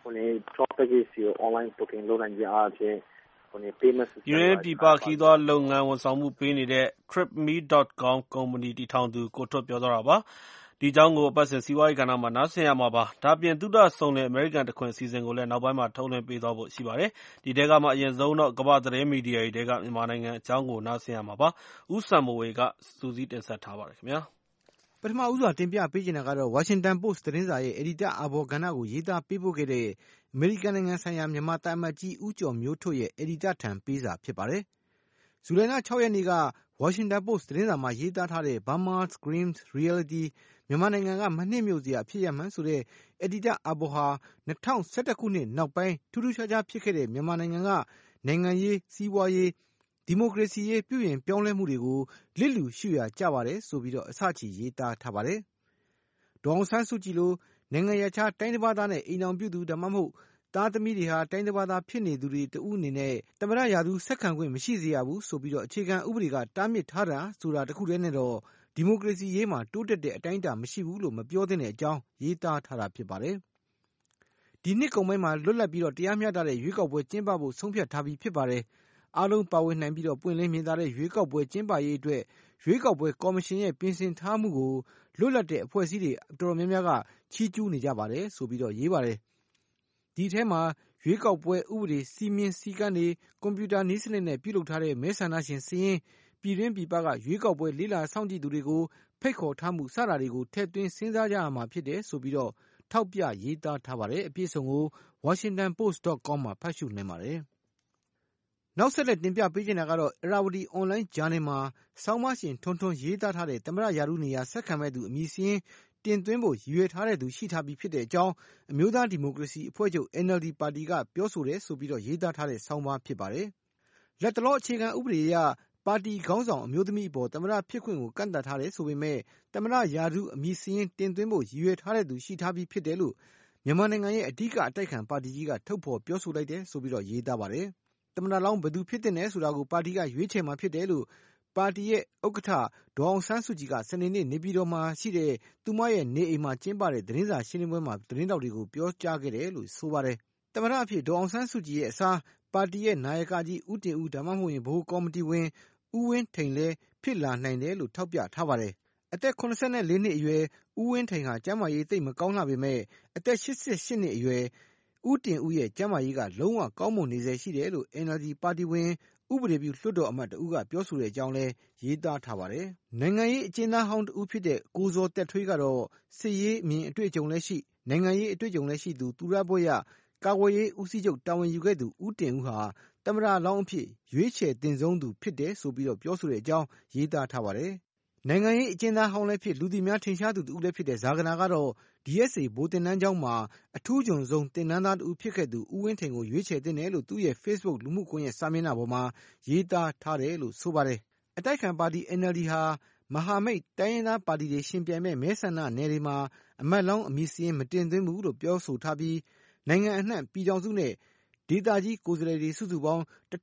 top package ကို online booking လုပ်နိုင်ကြအားဖြင့်ပြည်တွင်းပြည်ပခရီးသွားလုပ်ငန်းဝန်ဆောင်မှုပေးနေတဲ့ tripme.com ကုမ္ပဏီတည်ထောင်သူကိုထွဋ်ပြောသွားတာပါ။ဒီအကြောင်းကိုအပတ်စဉ်စီးပွားရေးကဏ္ဍမှာနားဆင်ရမှာပါ။ဒါ့အပြင်သုဒစုံလင်အမေရိကန်တခွင်အစီအစဉ်ကိုလည်းနောက်ပိုင်းမှာထုတ်လွှင့်ပေးသွားဖို့ရှိပါတယ်။ဒီထဲကမှအရင်ဆုံးတော့ကမ္ဘာ့သတင်းမီဒီယာတွေထဲကမြန်မာနိုင်ငံအကြောင်းကိုနားဆင်ရမှာပါ။ဦးစံမိုေကစုစည်းတင်ဆက်ထားပါတယ်ခင်ဗျာ။ပထမဦးစွာတင်ပြပေးချင်တာကတော့ Washington Post သတင်းစာရဲ့အယ်ဒီတာအာဘော်ကဏ္ဍကိုရေးသားပေးပို့ခဲ့တဲ့အမေရိကန်နိုင်ငံဆိုင်ရာမြန်မာသံအမတ်ကြီးဦးကျော်မျိုးထွဋ်ရဲ့အယ်ဒီတာထံပေးစာဖြစ်ပါတယ်။ဇူလိုင်လ 6 ရက်နေ့က Washington Post သတင်းစာမှာရေးသားထားတဲ့ Burma Screams Reality မြန်မာနိုင်ငံကမနှစ်မြို့စရာဖြစ်ရပ်မှန်ဆိုတဲ့အယ်ဒီတာအာဘော်ဟာ2011ခုနှစ်နောက်ပိုင်းထူးထူးခြားခြားဖြစ်ခဲ့တဲ့မြန်မာနိုင်ငံကနိုင်ငံရေးစီးပွားရေးဒီမိုကရေစီရေးပြုပြင်ပြောင်းလဲမှုတွေကိုလစ်လျူရှုရာကျပါတယ်ဆိုပြီးအစချီရေးသားထားပါတယ်။ဒေါ်အောင်ဆန်းစုကြည်လိုနိုင်ငံရပ်ခြားတိုင်းတစ်ပါးသားနဲ့အိမ်အောင်ပြုသူဒါမှမဟုတ်သားသမီးတွေဟာတိုင်းတစ်ပါးသားဖြစ်နေသူတွေတဦးအနေနဲ့သမ္မတရာထူးဆက်ခံခွင့်မရှိစေရဘူးဆိုပြီးအခြေခံဥပဒေကတားမြစ်ထားတာဆိုတာတခုတည်းနဲ့တော့ဒီမိုကရေစီရေးမှာတိုးတက်တဲ့အတိုင်းအတာမရှိဘူးလို့မပြောသင့်တဲ့အကြောင်းရေးသားထားတာဖြစ်ပါတယ်။ဒီနှစ်ကုန်ပိုင်းမှာလွတ်လပ်ပြီးတရားမျှတတဲ့ရွေးကောက်ပွဲကျင်းပဖို့ဆုံးဖြတ်ထားပြီးဖြစ်ပါတယ်။အားလုံးပါဝင်နိုင်ပြီးပွင့်လင်းမြင်သာတဲ့ရွေးကောက်ပွဲကျင်းပရေးအတွက်ရွေးကောက်ပွဲကော်မရှင်ရဲ့ပြင်ဆင်ထားမှုကိုလွတ်လပ်တဲ့အဖွဲ့အစည်းတွေတော်တော်များများကချီးကျူးနေကြပါတယ်ဆိုပြီးရေးပါတယ်။ဒီထဲမှာရွေးကောက်ပွဲဥပဒေစည်းမျဉ်းစည်းကမ်းတွေကွန်ပျူတာနည်းစနစ်နဲ့ပြုလုပ်ထားတဲ့မဲဆန္ဒရှင်စာရင်းပြည်တွင်းပြည်ပကရွေးကောက်ပွဲလေ့လာစောင့်ကြည့်သူတွေကိုဖိတ်ခေါ်ထားမှုစတာတွေကိုထည့်သွင်းစဉ်းစားကြရမှာဖြစ်တယ်ဆိုပြီးထောက်ပြရေးသားထားပါတယ်။အပြည့်အစုံကို washingtonpost.com မှာဖတ်ရှုနိုင်ပါတယ်။နောက်ဆက်လက်တင်ပြပေးချင်တာကတော့ Irrawaddy Online Journal မှာဆောင်းပါးရှင်ထွန်းထွန်းရေးသားထားတဲ့သမ္မတရာထူးနေရာဆက်ခံမဲ့သူအမည်စာရင်းတင်သွင်းဖို့ရည်ရွယ်ထားတဲ့သူရှိထားပြီးဖြစ်တဲ့အကြောင်းအမျိုးသားဒီမိုကရေစီအဖွဲ့ချုပ် NLD ပါတီကပြောဆိုတယ်ဆိုပြီးရေးသားထားတဲ့ဆောင်းပါးဖြစ်ပါတယ်။လက်တလောအခြေခံဥပဒေအရပါတီခေါင်းဆောင်အမျိုးသမီးအပေါ်သမ္မတဖြစ်ခွင့်ကိုကန့်သတ်ထားတယ်ဆိုပေမဲ့သမ္မတရာထူးအမည်စာရင်းတင်သွင်းဖို့ရည်ရွယ်ထားတဲ့သူရှိထားပြီးဖြစ်တယ်လို့မြန်မာနိုင်ငံရဲ့အဓိကအတိုက်ခံပါတီကြီးကထုတ်ဖော်ပြောဆိုလိုက်တယ်ဆိုပြီးရေးသားပါတယ်။သမ္မတလောင်းဘယ်သူဖြစ်သင့်တယ်ဆိုတာကိုပါတီကရွေးချယ်မှာဖြစ်တယ်လို့ပါတီရဲ့ဥက္ကဋ္ဌဒေါ်အောင်ဆန်းစုကြည်ကစနေနေ့နေပြည်တော်မှာရှိတဲ့သူမရဲ့နေအိမ်မှာကျင်းပတဲ့သတင်းစာရှင်းလင်းပွဲမှာသတင်းထောက်တွေကိုပြောကြားခဲ့တယ်လို့ဆိုပါတယ်။သမ္မတအဖြစ်ဒေါ်အောင်ဆန်းစုကြည်ရဲ့အစားပါတီရဲ့နာယကကြီးဦးတင်ဦးဒါမှမဟုတ်ဗဟိုကော်မတီဝင်ဦးဝင်းထိန်လည်းဖြစ်လာနိုင်တယ်လို့ထောက်ပြထားပါတယ်။အသက်84နှစ်အရွယ်ဦးဝင်းထိန်ဟာကျန်းမာရေးသိပ်မကောင်းလှပေမဲ့အသက်88နှစ်အရွယ်ဦးတင်ဦးရဲ့ကျန်းမာရေးကလုံးဝကောင်းမွန်နေစေရှိတယ်လို့ NLD ပါတီဝင်ဥပဒေပြုလွှတ်တော်အမတ်တဦးကပြောဆိုတဲ့အကြောင်းလည်းရေးသားထားပါတယ်။နိုင်ငံရေးအကျဉ်းသားဟောင်းတဦးဖြစ်တဲ့ကိုဇော်သက်ထွေးကတော့စစ်ရေးအမြင်အတွေ့အကြုံလည်းရှိနိုင်ငံရေးအတွေ့အကြုံလည်းရှိသူသူရဘွဲ့ရကာကွယ်ရေးဦးစီးချုပ်တာဝန်ယူခဲ့သူဦးတင်ဦးဟာသမ္မတလောင်းအဖြစ်ရွေးချယ်တင်ဆုံးသူဖြစ်တယ်ဆိုပြီးပြောဆိုတဲ့အကြောင်းရေးသားထားပါတယ်။နိုင်ငံရေးအကျဉ်းသားဟောင်းလည်းဖြစ်လူသိများထင်ရှားသူတဦးလည်းဖြစ်တဲ့ဇာဂနာကတော့ DSA ဗိုလ်သင်တန်းကျောင်းမှာအထူးချွန်ဆုံးသင်တန်းသားတဦးဖြစ်ခဲ့သူဦးဝင်းထိန်ကိုရွေးချယ်သင့်တယ်လို့သူ့ရဲ့ Facebook လူမှုကွန်ရက်စာမျက်နှာပေါ်မှာရေးသားထားတယ်လို့ဆိုပါတယ်။အတိုက်ခံပါတီ NLD ဟာမဟာမိတ်တိုင်းရင်းသားပါတီတွေရှင်ပြိုင်မဲ့မဲဆန္ဒနယ်တွေမှာအမတ်လောင်းအမည်စာရင်းမတင်သွင်းဘူးလို့ပြောဆိုထားပြီးနိုင်ငံအနှံ့ပြည်ထောင်စုနဲ့ဒေသကြီးကိုယ်စားလှယ်တွေစုစုပေါင်း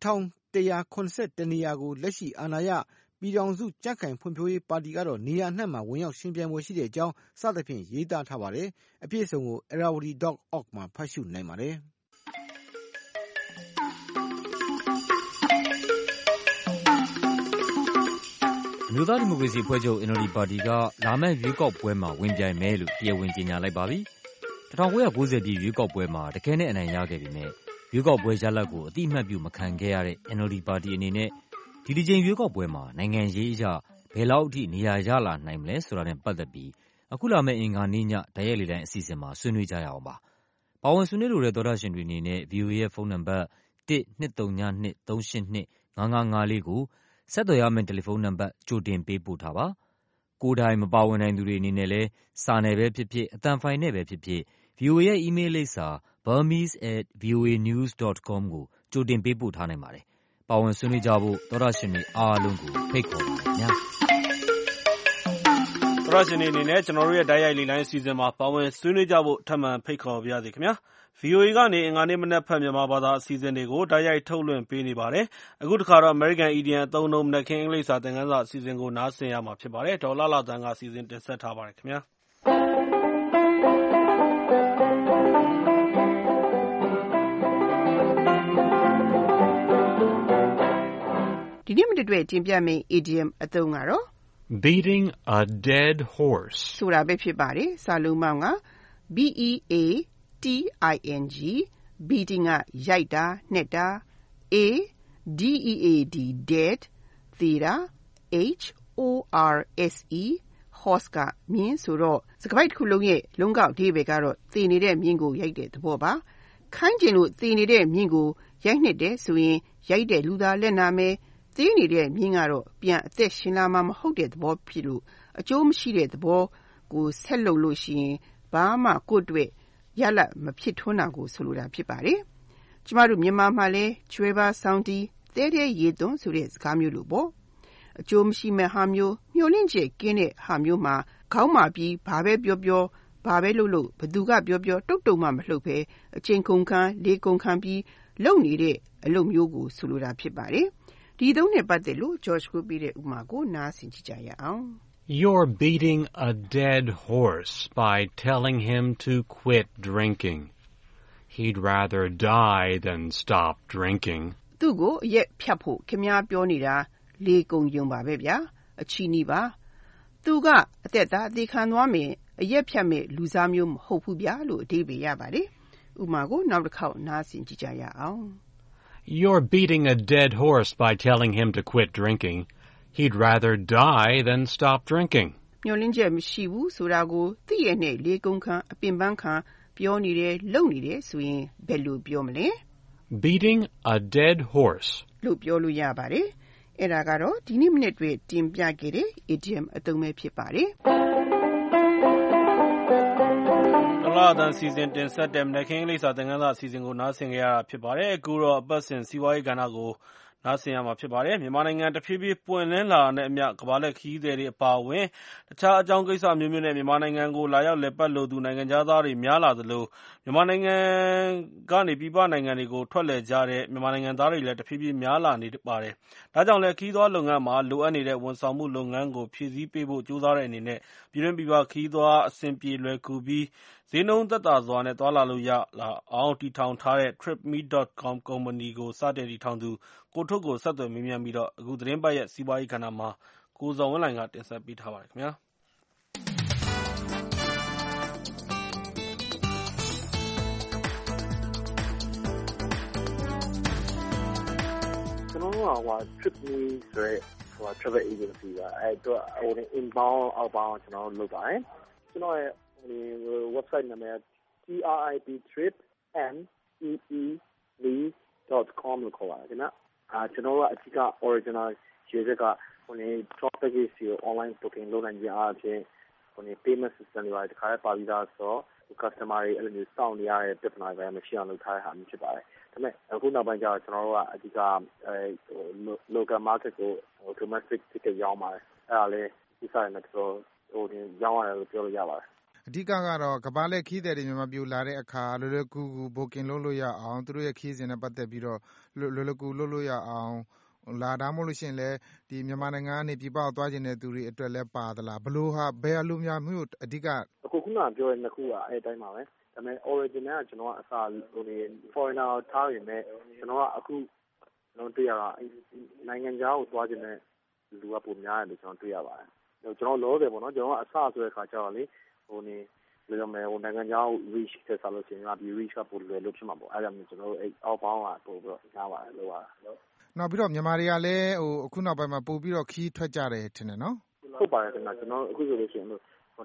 1181နေရာကိုလက်ရှိအာဏာရပြည်ထောင်စုကြံ့ခိုင်ဖွံ့ဖြိုးရေးပါတီကတော့နေရာအနှံ့မှာဝင်ရောက်ရှင်ပြိုင်ပွဲရှိတဲ့အကြောင်းစသဖြင့်ရေးသားထားပါတယ်။အပြည့်အစုံကို irrawaddy.org မှာဖတ်ရှုနိုင်ပါတယ်။အမျိုးသားဒီမိုကရေစီအဖွဲ့ချုပ် NLD ပါတီကလာမယ့်ရွေးကောက်ပွဲမှာဝင်ပြိုင်မယ်လို့တရားဝင်ကြေညာလိုက်ပါပြီ။1990ပြည့်ရွေးကောက်ပွဲမှာတခဲနဲ့အနိုင်ရခဲ့ပေမဲ့ရွေးကောက်ပွဲရလဒ်ကိုအတိအမှတ်ပြုမခံခဲ့ရတဲ့ NLD ပါတီအနေနဲ့ဒီကြိမ်ရွေးကောက်ပွဲမှာနိုင်ငံရေးအရဘယ်လောက်အထိနေရာရလာနိုင်မလဲဆိုတာနဲ့ပတ်သက်ပြီးအခုလာမယ့်အင်္ဂါနေ့ညတိုက်ရိုက်လေလှိုင်းအစီအစဉ်မှာဆွေးနွေးကြရအောင်ပါ။ပါဝင်ဆွေးနွေးလိုတဲ့သောတရှင်တွေအနေနဲ့ VOA ရဲ့ဖုန်းနံပါတ်1-202-382-5554ကိုဆက်သွယ်ရမယ့်တယ်လီဖုန်းနံပါတ်ကြိုတင်ပေးပို့ထားပါ။ကိုယ်တိုင်မပါဝင်နိုင်သူတွေအနေနဲ့လည်းစာနယ်ပဲဖြစ်ဖြစ်အသံဖိုင်နဲ့ပဲဖြစ်ဖြစ် VOA ရဲ့အီးမေးလ်လိပ်စာ burmese@voanews.com ကိုကြိုတင်ပေးပို့ထားနိုင်ပါတယ်။ပါဝင်ဆွေးနွေးကြဖို့သောတရှင်တွေအားလုံးကိုဖိတ်ခေါ်ပါတယ်ခင်ဗျာ။သောတရှင်တွေအနေနဲ့ကျွန်တော်တို့ရဲ့တိုက်ရိုက်လေလှိုင်းအစီအစဉ်မှာပါဝင်ဆွေးနွေးကြဖို့ထပ်မံဖိတ်ခေါ်ပါရစေခင်ဗျာ။ VOA ကနေအင်္ဂါနေ့မနက်ဖြန်မြန်မာဘာသာအစီအစဉ်တွေကိုတိုက်ရိုက်ထုတ်လွှင့်ပေးနေပါတယ်။အခုတစ်ခါတော့ American Idiom အသုံးအနှုန်းမနက်ခင်းအင်္ဂလိပ်စာသင်ခန်းစာအစီအစဉ်ကိုနားဆင်ရမှာဖြစ်ပါတယ်။ဒေါ်လာသန်းကအစီအစဉ်တင်ဆက်ထားပါတယ်ခင်ဗျာ။ဒီနေ့မတွေ့တင်ပြမယ့် idiom အသုံးကတော့ beating a dead horse ဆိုတာပဲဖြစ်ပါတယ်။စာလုံးပေါင်းက B-E-A-T-I-N-G beating ကရိုက်တာနှက်တာ A-D-E-A-D dead သေတာ H-O-R-S-E horse ကမြင်းဆိုတော့စကားပိုက်တစ်ခုလုံးရဲ့လုံးကောက်အဓိပ္ပာယ်ကတော့သေနေတဲ့မြင်းကိုရိုက်တဲ့သဘောပါ။ခိုင်းကျင်လို့သေနေတဲ့မြင်းကိုရိုက်နှက်တယ်ဆိုရင်ရိုက်တဲ့လူသားလက်နာမယ်သေနေတဲ့မြင်းကတော့ပြန်အသက်ရှင်လာမှမဟုတ်တဲ့သဘောဖြစ်လို့အကျိုးမရှိတဲ့သဘောကိုဆက်လုပ်လို့ရှိရင်ဘာမှကိုယ့်အတွက်ရလဒ်မဖြစ်ထွန်းတာကိုဆိုလိုတာဖြစ်ပါတယ်။ကျမတို့မြန်မာမှာလည်းကျွဲပါဆောင်းတီးသဲတဲ့ရေသွန်းဆိုတဲ့စကားမျိုးလိုပေါ့။အကျိုးမရှိမဲ့ဟာမျိုးမျှော်လင့်ချက်ကင်းတဲ့ဟာမျိုးမှာခေါင်းမာပြီးဘာပဲပြောပြောဘာပဲလုပ်ဘသူကပြောပြောတုတ်တုံမှမလှုပ်ပဲအချိန်ကုန်ခံလေးကုန်ခံပြီးလုပ်နေတဲ့အလုပ်မျိုးကိုဆိုလိုတာဖြစ်ပါတယ်။ဒီသုံးနဲ့ပတ်သက်လို့ George ကိုပြတဲ့ဥပမာကိုနားဆင်ကြည့်ကြရအောင် You're beating a dead horse by telling him to quit drinking. He'd rather die than stop drinking. သူ့ကိုအရက်ဖြတ်ဖို့ခင်ဗျားပြောနေတာလေကုန်ယုံပါပဲဗျာအချီနီးပါသူကအသက်သားအသေးခံသွားမယ်အရက်ဖြတ်မဲ့လူစားမျိုးမဟုတ်ဘူးဗျာလို့အဓိပ္ပာယ်ရပါတယ်ဥပမာကိုနောက်တစ်ခေါက်နားဆင်ကြည့်ကြရအောင် You're beating a dead horse by telling him to quit drinking. He'd rather die than stop drinking. မျှော်လင့်ချက်မရှိဘူးဆိုတာကိုသိရနဲ့လေကုန်ခံအပင်ပန်းခံပြောနေတယ်လုပ်နေတယ်ဆိုရင်ဘယ်လိုပြောမလဲ Beating a dead horse လို့ပြောလို့ရပါတယ်အဲ့ဒါကတော့ဒီနေ့မနေ့တွေ့တင်ပြခဲ့တဲ့ idiom အသုံးပဲဖြစ်ပါတယ်လာသန်စီစဉ်တင်ဆက်တဲ့မနက်ခင်းလေးစာသင်ခန်းစာအစီအစဉ်ကိုနားဆင်ကြရတာဖြစ်ပါတယ်။အခုတော့အပတ်စဉ်စီးပွားရေးကဏ္ဍကိုနားဆင်ရမှာဖြစ်ပါတယ်။မြန်မာနိုင်ငံတဖြည်းဖြည်းပွင့်လင်းလာတဲ့အမျှကမ္ဘာလှည့်ခရီးသည်တွေအပါအဝင်တခြားအကြောင်းကိစ္စမျိုးမျိုးနဲ့မြန်မာနိုင်ငံကိုလာရောက်လည်ပတ်လိုသူနိုင်ငံခြားသားတွေများလာသလိုမြန်မာနိုင်ငံကနေပြည်ပနိုင်ငံတွေကိုထွက်လည်ကြတဲ့မြန်မာနိုင်ငံသားတွေလည်းတဖြည်းဖြည်းများလာနေပါတယ်။ဒါကြောင့်လည်းခရီးသွားလုပ်ငန်းမှာလိုအပ်နေတဲ့ဝန်ဆောင်မှုလုပ်ငန်းကိုဖြည့်ဆည်းပေးဖို့ကြိုးစားတဲ့အနေနဲ့ပြည်တွင်းပြည်ပခရီးသွားအဆင်ပြေလွယ်ကူပြီးဈေးနှုန်းသက်သာစွာနဲ့သွားလာလို့ရအောင်တည်ထောင်ထားတဲ့ tripme.com ကုမ္ပဏီကိုစတင်တည်ထောင်သူကိုထွဋ်ကိုဆက်သွယ်မေးမြန်းပြီးတော့အခုသတင်းပတ်ရဲ့စီးပွားရေးကဏ္ဍမှာကိုဇော်ဝင်းလှိုင်ကတင်ဆက်ပေးထားပါတယ်ခင်ဗျာကျွန်တော်တို့ကtripme ဆိုတဲ့travel agency ပါအဲ့တော့inbound outbound ကျွန်တော်လုပ်ပါတယ်ကျွန်တော်ရဲ့website နာမည် tripme.com လို့ခေါ်ပါတယ်နော်ကျွန်တော်တို့အဓိက original ရွေးချက်က tour package ကို online booking လုပ်နိုင်ကြအားဖြင့် payment system တွေတခါတည်းပါပြီးသားဆိုတော့ customer တွေအဲ့လိုမျိုးစောင့်နေရတဲ့ပြဿနာတွေမရှိအောင်လုပ်ထားတဲ့ဟာမျိုးဖြစ်ပါတယ်ဒါပေမဲ့အခုနောက်ပိုင်းကျတော့ကျွန်တော်တို့ကအဓိကlocal market ကို domestic ticket ရောင်းပါတယ်အဲ့ဒါလည်းဒီဆိုင်မှာတော့ရောင်းရတယ်လို့ပြောလို့ရပါတယ်အဓိကကတော့ကမ္ဘာလှည့်ခရီးသည်တွေမြန်မာပြည်လာတဲ့အခါလွယ်လွယ်ကူကူ booking လုပ်လို့ရအောင်သူတို့ရဲ့ခရီးစဉ်နဲ့ပတ်သက်ပြီးတော့လွယ်လွယ်ကူလုပ်လို့ရအောင်လာဒါမှမဟုတ်လို့ရှိရင်လည်းဒီမြန်မာနိုင်ငံကနေပြည်ပကိုသွားကျင်တဲ့သူတွေအတွက်လည်းပါသလားဘယ်အလိုများမျိုးအဓိကအခုခုနပြောတဲ့နှစ်ခုကအဲ့အတိုင်းပါပဲဒါပေမဲ့ original ကကျွန်တော်ကအစားforeigner ထားရင်လည်းကျွန်တော်ကအခုကျွန်တော်တွေ့ရတာနိုင်ငံခြားကိုသွားကျင်တဲ့လူကပုံများတယ်လို့ကျွန်တော်တွေ့ရပါတယ်ကျွန်တော်လောတယ်ပေါ့နော်ကျွန်တော်ကအစားဆိုတဲ့ခါကျတော့လေဘယ်လိုမဲနိုင်ငံခြားကို reach ဆက်စားလို့ရှိရင်ဒီ reach ကပိုလွယ်လို့ဖြစ်မှာပေါ့အဲ့ဒါမျိုးကျွန်တော်တို့အဲ့ outbound ကပို့ပြီးတော့ညားပါတယ်လို့ပါနောက်ပြီးတော့မြန်မာတွေကလည်းအခုနောက်ပိုင်းမှာပို့ပြီးတော့ခီးထွက်ကြတယ်ထင်တယ်နော်ဟုတ်ပါတယ်ခင်ဗျာကျွန်တော်အခုဆိုလို့ရှိရင်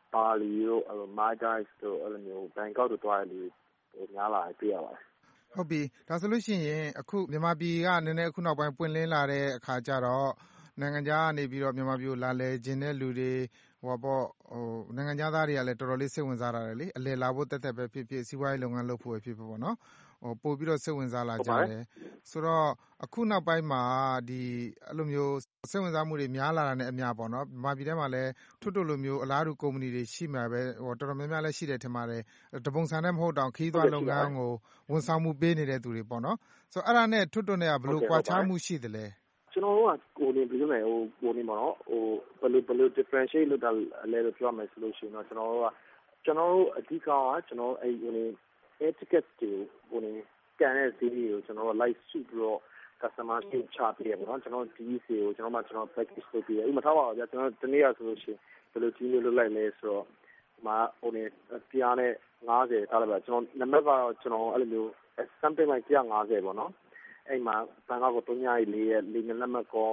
ပါလီတို့မိုင်းဒိုက်တို့အဲ့လိုမျိုးဘန်ကောက်တို့တွားတဲ့လူများလာတွေ့ရပါတယ်ဟုတ်ပြီဒါဆိုလို့ရှိရင်အခုမြန်မာပြည်ကနည်းနည်းအခုနောက်ပိုင်းပွင့်လင်းလာတဲ့အခါကျတော့နိုင်ငံခြားကနေပြီးတော့မြန်မာပြည်ကိုလာလဲခြင်းတဲ့လူတွေနိုင်ငံခြားသားတွေကလည်းတော်တော်လေးစိတ်ဝင်စားတာလေအလဲလာဖို့တက်ပဲဖြစ်ဖြစ်စီးပွားရေးလုပ်ငန်းလုပ်ဖို့ဖြစ်ဖြစ်ပေါ့နော်ပို့ပြီးတော့စိတ်ဝင်စားလာကြတယ်ဆိုတော့အခုနောက်ပိုင်းမှာအဲ့လိုမျိုးစိတ်ဝင်စားမှုတွေများလာတာနဲ့အများပေါ့နော်မြန်မာပြည်ထဲမှာလည်းထွတ်လိုမျိုးအလားတူကုမ္ပဏီတွေရှိမှာပဲတော်တော်များများလည်းရှိတယ်ထင်ပါတယ်တပုံစံနဲ့မဟုတ်တော့ခီးသွွားလုပ်ငန်းကိုဝန်ဆောင်မှုပေးနေတဲ့သူတွေပေါ့နော်ဆိုတော့အဲ့ဒါနဲ့ထွတ်နဲ့ကဘယ်လိုကွာခြားမှုရှိသလဲကျွန်တော်တို့ကဘယ်လိုလဲပေါ့နော်ဘယ်လို differentiate လုပ်တာလဲလို့ပြောမယ်ဆိုလို့ရှိရင်တော့ကျွန်တော်တို့အဓိကကျွန်တော်အဲ့air ticket တွေကန်တဲ့ဈေးတွေကိုကျွန်တော်တို့ live စုပြီးတော့ customer တွေချပေးရပါတော့ကျွန်တော်ဒီဈေးကိုကျွန်တော် package လုပ်ပေးရဥပမာထားပါတော့ကျွန်တော်တနေ့ရဆိုလို့ရှိရင်ဘယ်လိုကြီးမျိုးလုပ်လိုက်လဲဆိုတော့ပြားနဲ့50ထားလိုက်ပါကျွန်တော်နံပါတ်ကတော့ကျွန်တော်အဲ့လိုမျိုး something like 150ပေါ့နော်အဲ့မှာဘန်ကောက်ကို3ည4ရက်4နှစ်လက်မှတ်ကော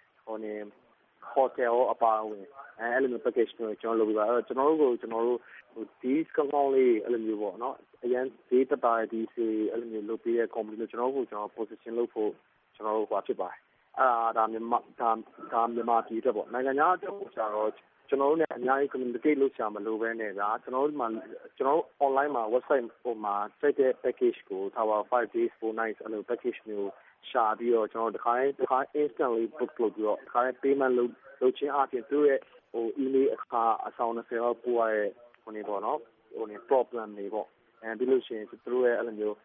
hotel အပါအဝင်အဲ့လိုမျိုး package တွေကျွန်တော်လုပ်ပြပါအဲ့တော့ကျွန်တော်တို့ဒီကောင်းလေးအဲ့လိုမျိုးပေါ့နော်အရင်ဈေးတက်တာဒီစီအဲ့လိုမျိုးလုပ်ပေးတဲ့ company လို့ကျွန်တော် position လုပ်ဖို့ကျွန်တော်တို့ဟောဖြစ်ပါတယ်ဒါမြန်မာပြည်အတွက်ပေါ့နိုင်ငံခြားအတွက်ကိုကျတော့ကျွန်တော်တို့လည်းအများကြီး communicate လုပ်ချင်မလို့ပဲနဲ့ကကျွန်တော်တို့ online မှာ website ပေါ်မှာ set တဲ့ package ကိုထားပါ5 days 4 nights အဲ့လို package မျိုးရှာပြီးတော့ကျွန်တော်တစ်ခါ instantly book လုပ်ပြီးတော့တစ်ခါ payment လုပ်ခြင်းအပြင်သူ့ရဲ့email အဆောင်20လောက်ပို့ရတဲ့ပေါ့နော်problem တွေပေါ့ဒီလိုရှိရင်သူတို့ရဲ့အဲ့လိုမျိုး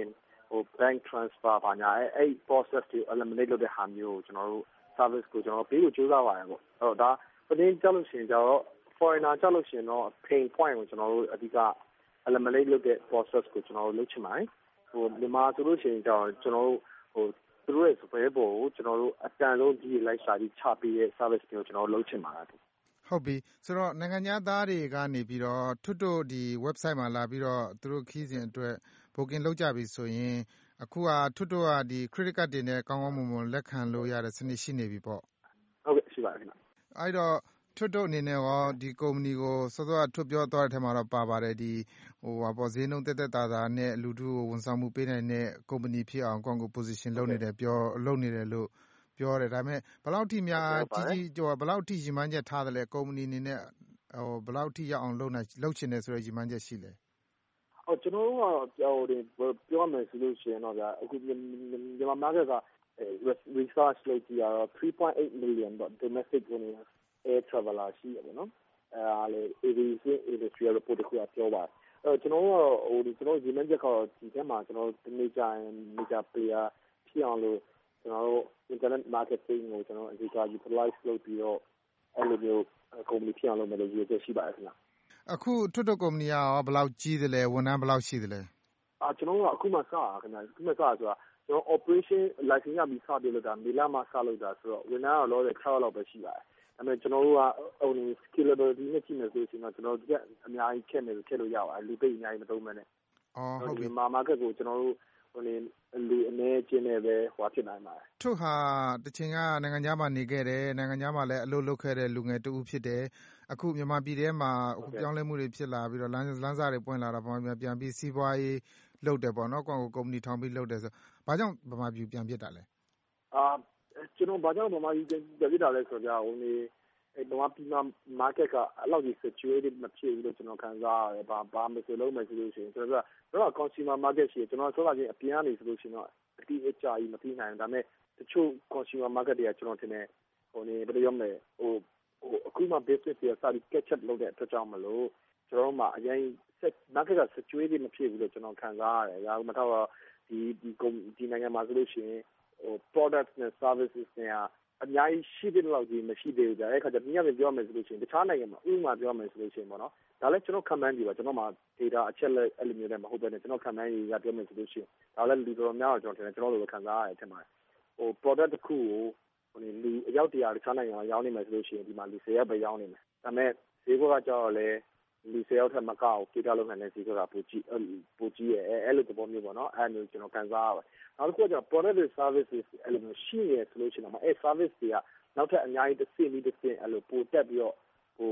bank transfer ပါညာအဲ့ process တွေ eliminate လုပ်တဲ့ဟာမျိုးကိုကျွန်တော်တို့ service ကိုကျွန်တော်ပေးဖို့ကြိုးစားပါတယ်ပေါ့အဲ့တော့ဒါပတင်းကြောက်လို့ရှိရင်ကျတော့ foreigner ကြောက်လို့ရှိရင်တော့ pain point ကိုကျွန်တော်တို့အဓိက eliminate လုပ်တဲ့ process ကိုကျွန်တော်တို့လုပ်ချင်ပါတယ်မြန်မာဆိုလို့ရှိရင်ကျတော့ကျွန်တော်တို့သူတို့ရဲ့စပယ်ပေါ်ကိုကျွန်တော်တို့အတန်လုံးဒီလိုက်ရှာပြီးချပေးတဲ့ service မျိုးကျွန်တော်တို့လုပ်ချင်ပါတယ်ဟုတ်ပြီဆိုတော့နိုင်ငံခြားသားတွေကနေပြီးတော့ထွတ်ဒီ website မှာလာပြီးတော့သူတို့ခီးစဉ်အတွက် booking လုပ်ကြပြီဆိုရင်အခုကထွတ်ကဒီ credit card တွေနဲ့ကောင်းကောင်းမွန်မွန်လက်ခံလို့ရတဲ့စနစ်ရှိနေပြီပေါ့ဟုတ်ကဲ့ရှိပါတယ်ခင်ဗျအဲ့တော့ထွတ်အနေနဲ့ရောဒီကုမ္ပဏီကိုစောစောကထွတ်ပြောသွားတဲ့ထဲမှာတော့ပါပါတယ်ဒီဈေးနှုန်းတက်တာနဲ့လူထုကိုဝန်ဆောင်မှုပေးနိုင်တဲ့ကုမ္ပဏီဖြစ်အောင်ကိုယ့်ကို position လုပ်နေတယ်လို့ပြောတယ်ဒါပေမဲ့ဘယ်လောက်ထိများဘယ်လောက်ထိရည်မှန်းချက်ထားတယ်လဲကုမ္ပဏီအနေနဲ့ဘယ်လောက်ထိရအောင်လုပ်ချင်တယ်ဆိုတဲ့ရည်မှန်းချက်ရှိလဲကျွန်တော်တို့ကပြောမယ်ဆိုလို့ရှိရင်တော့ဗျာအခုမြန်မာ market က research လုပ်ကြည့်ရတော့ 3.8 million domestic air traveler ရှိရပါတော့လေ aviation industry report တခုပြောပါတယ်ကျွန်တော်တို့ရည်မှန်းချက်ကဒီထဲမှာကျွန်တော်တို့ major player ဖြစ်အောင်လို့ကျွန်တော်တို့ internet marketing ကိုကျွန်တော်အဓိက utilize လုပ်ပြီးတော့အဲ့လိုမျိုး company ဖြစ်အောင်လုပ်မယ်လို့ရည်ရွယ်ချက်ရှိပါတယ်ခင်ဗျအခုထွတ်ကုမ္ပဏီကရောဘယ်လောက်ကြီးသလဲဝန်ထမ်းဘယ်လောက်ရှိသလဲကျွန်တော်တို့ကအခုမှစတာခင်ဗျအခုမှစတာဆိုတာကျွန်တော် operation license ရပြီးစပြီးလို့ဒါမေလမှာစလို့ဒါဆိုတော့ဝန်ထမ်းကတော့လော6လောက်ပဲရှိပါတယ်ဒါပေမဲ့ကျွန်တော်တို့ကscalability နဲ့ကြည့်မယ်ဆိုရင်တော့ကျွန်တော်တို့အများကြီးခက်လို့ရပါတယ်လူပိတ်အများကြီးမသုံးမဲနဲ့ဟုတ်ပြီ market ကိုကျွန်တော်တို့လူအနေချင်းနဲ့ပဲဟောဖြစ်နိုင်ပါတယ်ထွတ်ဟာတချိန်ကနိုင်ငံခြားမှာနေခဲ့တယ်နိုင်ငံခြားမှာလည်းအလုပ်လုပ်ခဲ့တဲ့လူငယ်တူဖြစ်တယ်အခုမြန်မာပြည်ထဲမှာပြောင်းလဲမှုတွေဖြစ်လာပြီးတော့လမ်းစာတွေပွင့်လာတာပေါ့ပြန်ပြီးစီးပွားရေးလုပ်တယ်ပေါ့နော်ကုမ္ပဏီထောင်ပြီးလုပ်တယ်ဆိုဘာကြောင့်ဗမာပြည်ပြန်ဖြစ်တာလဲကျွန်တော်ဘာကြောင့်ဗမာပြည်ပြန်ဖြစ်တာလဲဆိုတော့ဗမာပြည်မှာ market ကအဲ့လောက်ကြီး saturated မဖြစ်ဘူးလို့ကျွန်တော်ခံစားရတယ်ဘာမဆိုလုံးမယ်ဆိုလို့ရှိရင်ကျွန်တော်က consumer market ရှိတယ်ကျွန်တော်ဆိုတာချင်းအပြင်ကနေဆိုလို့ရှိရင်တော့အတိအကျကြီးမသိနိုင်ဘူးဒါပေမဲ့တချို့ consumer market တွေကကျွန်တော်ထင်တယ်ဘယ်လိုပြောမလဲအခုမှ business တွေစပြီး catch up လုပ်တဲ့အတွက်ကြောင့်မလို့ကျွန်တော်တို့မှာအရင် market က saturated မဖြစ်ဘူးလို့ကျွန်တော်ခံစားရတယ်ဒါမှမဟုတ်ဒီနိုင်ငံမှာဆိုလို့ရှိရင်products နဲ့ services တွေကအများကြီးရှိတဲ့လောက်ကြီးမရှိသေးဘူးကြာအဲ့ခါကျပြန်ပြောမယ်ဆိုလို့ရှိရင်တခြားနိုင်ငံမှာဥပမာပြောမယ်ဆိုလို့ရှိရင်ပေါ့နော်ဒါလည်းကျွန်တော်ခံမှန်းကြည့်ပါကျွန်တော်မှာ data အချက်လက်အဲ့လိုမျိုးနဲ့မဟုတ်ဘဲနဲ့ကျွန်တော်ခံမှန်းရပြောမယ်ဆိုလို့ရှိရင်ဒါလည်းလူတော်များတော့ကျွန်တော်တို့ခံစားရတယ်ထင်ပါတယ်product တစ်ခုကိုလူအယောက်100တခြားနိုင်ငံမှာရောင်းနေမယ်ဆိုလို့ရှိရင်ဒီမှာလူ10ယောက်ပဲရောင်းနေမယ်ဒါပေမဲ့ဈေးကွက်ကကြောက်လည်းလူ10ယောက်ထက်မကအောင်ကြေးကြလုံးနိုင်တဲ့ဈေးကွက်ကပိုကြီးရဲ့အဲ့လိုသဘောမျိုးပေါ့နော်အဲ့လိုကျွန်တော်ခံစားရတယ်နောက်တစ်ခုက product and services အဲ့လိုရှိရဆိုလို့ရှိရင်အဲ့ service တွေကနောက်ထပ်အများကြီးတစ်ဆင့်အဲ့လိုပိုတက်ပြီးတော့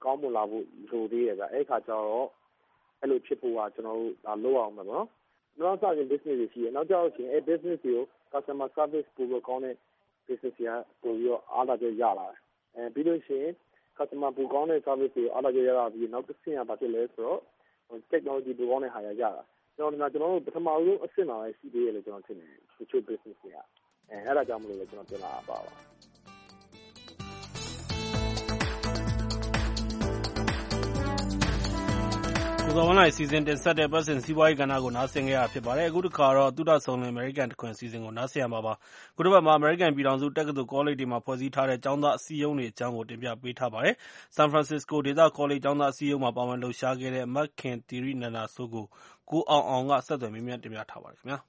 ကောင်းမှုလာဖို့လိုသေးတယ်ဗျအဲ့ခါကျတော့အဲ့လိုဖြစ်ဖို့ကကျွန်တော်တို့ဒါလုပ်အောင်မယ်နော်နောက်ဆက်ရင် business တွေရှိတယ်နောက်ကျတော့ရှင်အဲ့ business တွေကို customer service ပို့ဖို့ကောင်းတဲ့ business တွေကပို့ပြီးတော့အားလာကြရလာတယ်ပြီးလို့ရှိရင် customer ပို့ကောင်းတဲ့ service တွေအားလာကြရလာပြီးနောက်တစ်ဆင့်ကဘာဖြစ်လဲဆိုတော့ technology ပို့ကောင်းတဲ့ဟာရတာကျွန်တော်တို့ပထမဆုံးအဆင့်မှာပဲရှိသေးတယ်လို့ကျွန်တော်ထင်တယ်တချို့ business တွေကအဲ့ဒါကြောင့်မလို့လည်းကျွန်တော်ပြောလာပါကိုဇော်ဝင်းလှိုင်စီစဉ်တင်ဆက်တဲ့ပတ်စဉ်စီးပွားရေးကဏ္ဍကိုနားဆင်ခဲ့ရဖြစ်ပါတယ်အခုတစ်ခါတော့သုဒ္ဓဆုံလင်အမေရိကန်တခွင်စီစဉ်ကိုနားဆင်ရမှာပါခုတစ်ပတ်မှာအမေရိကန်ပြည်ထောင်စုတက္ကသိုလ်ကောလိပ်တွေမှာဖွဲ့စည်းထားတဲ့ကျောင်းသားအစည်းအရုံးတွေအကြောင်းကိုတင်ပြပေးထားပါတယ်ဆန်ဖရန်စစ္စကိုဒေသကောလိပ်ကျောင်းသားအစည်းအရုံးမှာပါဝင်လှုပ်ရှားခဲ့တဲ့မခင်သီရိနန္ဒာစိုးကိုအောင်အောင်ကဆက်သွယ်မေးမြန်းတင်ပြထားပါတယ်ခင်ဗျာ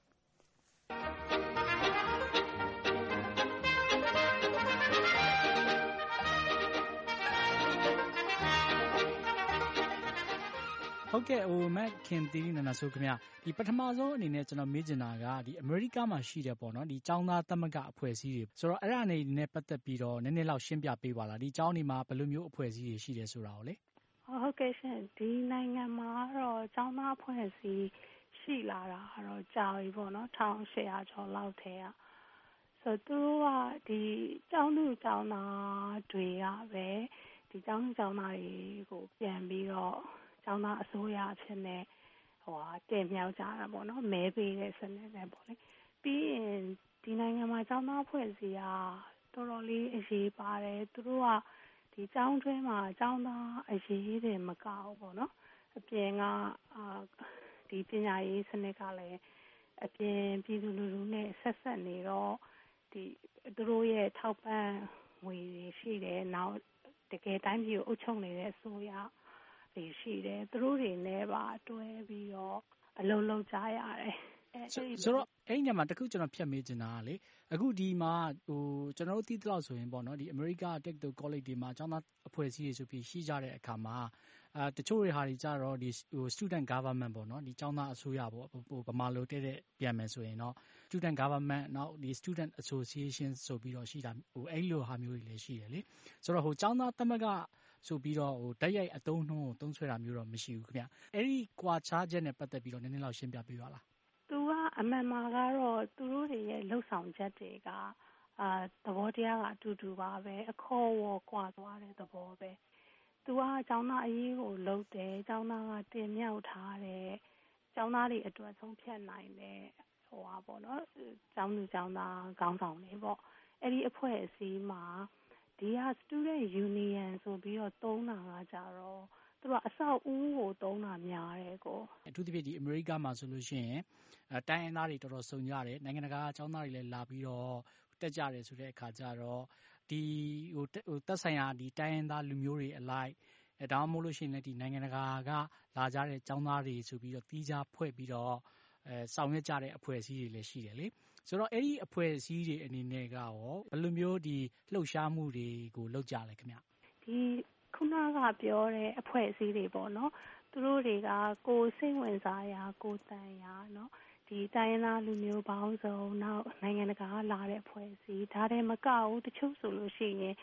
ဟုတ်ကဲ့မက်ခင်သီရိနန္ဒာဆိုခင်ဗျဒီပထမဆုံးအနေနဲ့ကျွန်တော်မေးချင်တာကဒီအမေရိကမှာရှိတယ်ပေါ့နော်ဒီကျောင်းသားသမဂ္ဂအဖွဲ့အစည်းတွေဆိုတော့အဲ့ဒါအနေနဲ့ပတ်သက်ပြီးတော့နည်းနည်းလောက်ရှင်းပြပေးပါလားဒီကျောင်းတွေမှာဘယ်လိုမျိုးအဖွဲ့အစည်းတွေရှိတယ်ဆိုတာကိုလေဟုတ်ကဲ့ရှင်ဒီနိုင်ငံမှာတော့ကျောင်းသားအဖွဲ့အစည်းရှိလာတာတော့ကြာပြီပေါ့နော်1800ကျော်လောက်ထဲကဆိုတော့သူတို့ကဒီကျောင်းသူကျောင်းသားတွေကပဲဒီကျောင်းသူကျောင်းသားတွေကိုပြန်ပြီးတော့ကျောင်းသားအစိုးရအဖြစ်နဲ့တင်မြှောက်ကြတာပေါ့နော်မဲပေးတဲ့စနစ်နဲ့ပေါ့လေပြီးရင်ဒီနိုင်ငံမှာကျောင်းသားဖွဲ့စည်းတာတော်တော်လေးအရေးပါတယ်သူတို့ကဒီကျောင်းတွင်းမှာကျောင်းသားအရေးတွေမကောက်ပေါ့နော်အပြင်ကဒီပညာရေးစနစ်ကလည်းအပြင်ပြည်သူလူထုနဲ့ဆက်ဆက်နေတော့ဒီသူတို့ရဲ့ထောက်ပံ့ငွေတွေရှိတယ်နောက်တကယ်တိုင်းပြည်ကိုအုပ်ချုပ်နေတဲ့အစိုးရတွေရှိတယ်သူတို့တွေနဲ့ပါတွဲပြီးတော့အလုပ်လုပ်ကြရတယ်ဆိုတော့အဲ့ညမှာတခုကျွန်တော်ဖြတ်မေးချင်တာကလေအခုဒီမှာကျွန်တော်တို့သိသလောက်ဆိုရင်ပေါ့နော်ဒီအမေရိကတက္ကသိုလ်ကောလိပ်တွေမှာကျောင်းသားအဖွဲ့အစည်းတွေဆိုပြီးရှိကြတဲ့အခါမှာတချို့တွေဟာတွေကြတော့ဒီstudent government ပေါ့နော်ဒီကျောင်းသားအစိုးရပေါ့ဗမာလိုတဲ့ပြန်မယ်ဆိုရင်တော့ student government နောက်ဒီ student association ဆိုပြီးတော့ရှိတာအဲ့လိုဟာမျိုးတွေလည်းရှိတယ်လေဆိုတော့ကျောင်းသားသမဂ္ဂဆိုပြီးတော့တိုက်ရိုက်အသုံးနှုန်းကိုသုံးဆွဲတာမျိုးတော့မရှိဘူးခင်ဗျအဲ့ဒီကွာခြားချက်နဲ့ပတ်သက်ပြီးတော့နည်းနည်းလောက်ရှင်းပြပေးပါလားသူကအမှန်မှာကတော့သူတို့တွေရဲ့လှုပ်ဆောင်ချက်တွေကသဘောတရားကအတူတူပါပဲအခေါ်ဝေါ်ကွာသွားတဲ့သဘောပဲသူကကျောင်းသားအရေးကိုလုပ်တယ်ကျောင်းသားကတင်မြှောက်ထားတယ်ကျောင်းသားတွေအတွက်ဆုံးဖြတ်နိုင်တယ်ပေါ့နော်ကျောင်းသူကျောင်းသားခေါင်းဆောင်တွေပေါ့အဲ့ဒီအဖွဲ့အစည်းမှာဒီက student union ဆိုပြီးတော့သုံးတာကကြတော့သူကအဆောက်အဦကိုသုံးတာများတယ်ကိုအထူးသဖြင့်ဒီအမေရိကမှာဆိုလို့ရှိရင်တိုင်းရင်းသားတွေတော်တော်စုံကြတယ်နိုင်ငံတကာကျောင်းသားတွေလည်းလာပြီးတော့တက်ကြတယ်ဆိုတဲ့အခါကျတော့ဒီသက်ဆိုင်ရာဒီတိုင်းရင်းသားလူမျိုးတွေအလိုက်ဒါမှမဟုတ်လို့ရှိရင်လည်းဒီနိုင်ငံတကာကလာကြတဲ့ကျောင်းသားတွေဆိုပြီးတော့တီးခြားဖွဲ့ပြီးတော့ဆောင်ရွက်ကြတဲ့အဖွဲ့အစည်းတွေလည်းရှိတယ်လေဆိုတော့အဲ့ဒီအဖွဲ့အစည်းတွေအနေနဲ့ကရောဘယ်လိုမျိုးဒီလှုပ်ရှားမှုတွေကိုလုပ်ကြလဲခင်ဗျဒီခုနကပြောတဲ့အဖွဲ့အစည်းတွေပေါ့နော်သူတို့တွေကကိုယ်စိတ်ဝင်စားရာကိုယ်တန်ရာနော်ဒီတိုင်းရင်းသားလူမျိုးပေါင်းစုံနောက်နိုင်ငံတကာလာတဲ့အဖွဲ့အစည်းဒါတွေမကဘူးတချို့ဆိုလို့ရှိရင်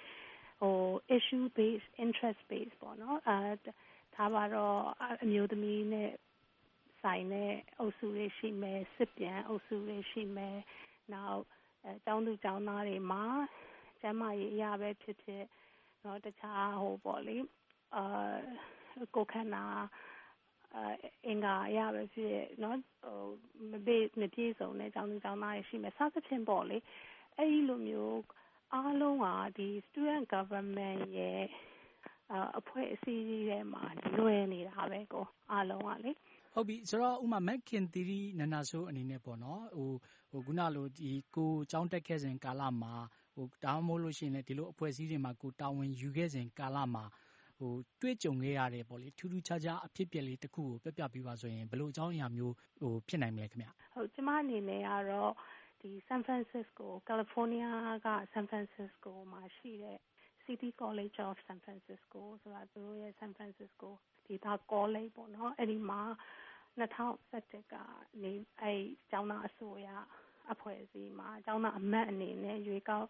issue based interest based ပေါ့နော်ဒါပါတော့အမျိုးသမီးနဲ့ဆိုင်တဲ့အုပ်စုတွေရှိမယ်စစ်ပြန်အုပ်စုတွေရှိမယ်နောက်ကျောင်းသူကျောင်းသားတွေမှာကျန်းမာရေးအရာပဲဖြစ်ဖြစ်နော်တခြားပေါ့လေကိုခန္ဓာအင်္ဂါအရာပဲဖြစ်နော်မပြေစုံတဲ့ကျောင်းသူကျောင်းသားတွေရှိမယ်စသဖြင့်ပေါ့လေအဲ့ဒီလိုမျိုးအားလုံးကဒီ student government ရဲ့အဖွဲ့အစည်းတွေထဲမှာလွယ်နေတာပဲကိုအားလုံးကလေဟုတ်ပြီဆိုတော့ဥမာမက်ခင်သီရိနန္ဒာဆိုအနေနဲ့ပေါ့နော်ခုနလိုဒီကိုကျောင်းတက်ခဲ့စဉ်ကာလမှာဒါမှမဟုတ်လို့ရှိရင်လည်းဒီလိုအဖွဲ့အစည်းတွေမှာကိုတာဝန်ယူခဲ့စဉ်ကာလမှာတွေ့ကြုံခဲ့ရတယ်ပေါ့လေထူးထူးခြားခြားအဖြစ်အပျက်လေးတစ်ခုကိုပြပြပေးပါဆိုရင်ဘယ်လိုအကြောင်းအရာမျိုးဖြစ်နိုင်မလဲခင်ဗျဟုတ်ကျမအနေနဲ့ကတော့ဒီ San Francisco California က San Francisco မှာရှိတဲ့ City College of San Francisco ဆိုတာသူတို့ရဲ့ San Francisco ဒေသ college ပေါ့နော်အဲ့ဒီမှာ2011ကနေအဲ့ကျောင်းသားအစိုးရအဖွဲ့အစည်းမှာကျောင်းသားအမတ်အနေနဲ့ရွေးကောက်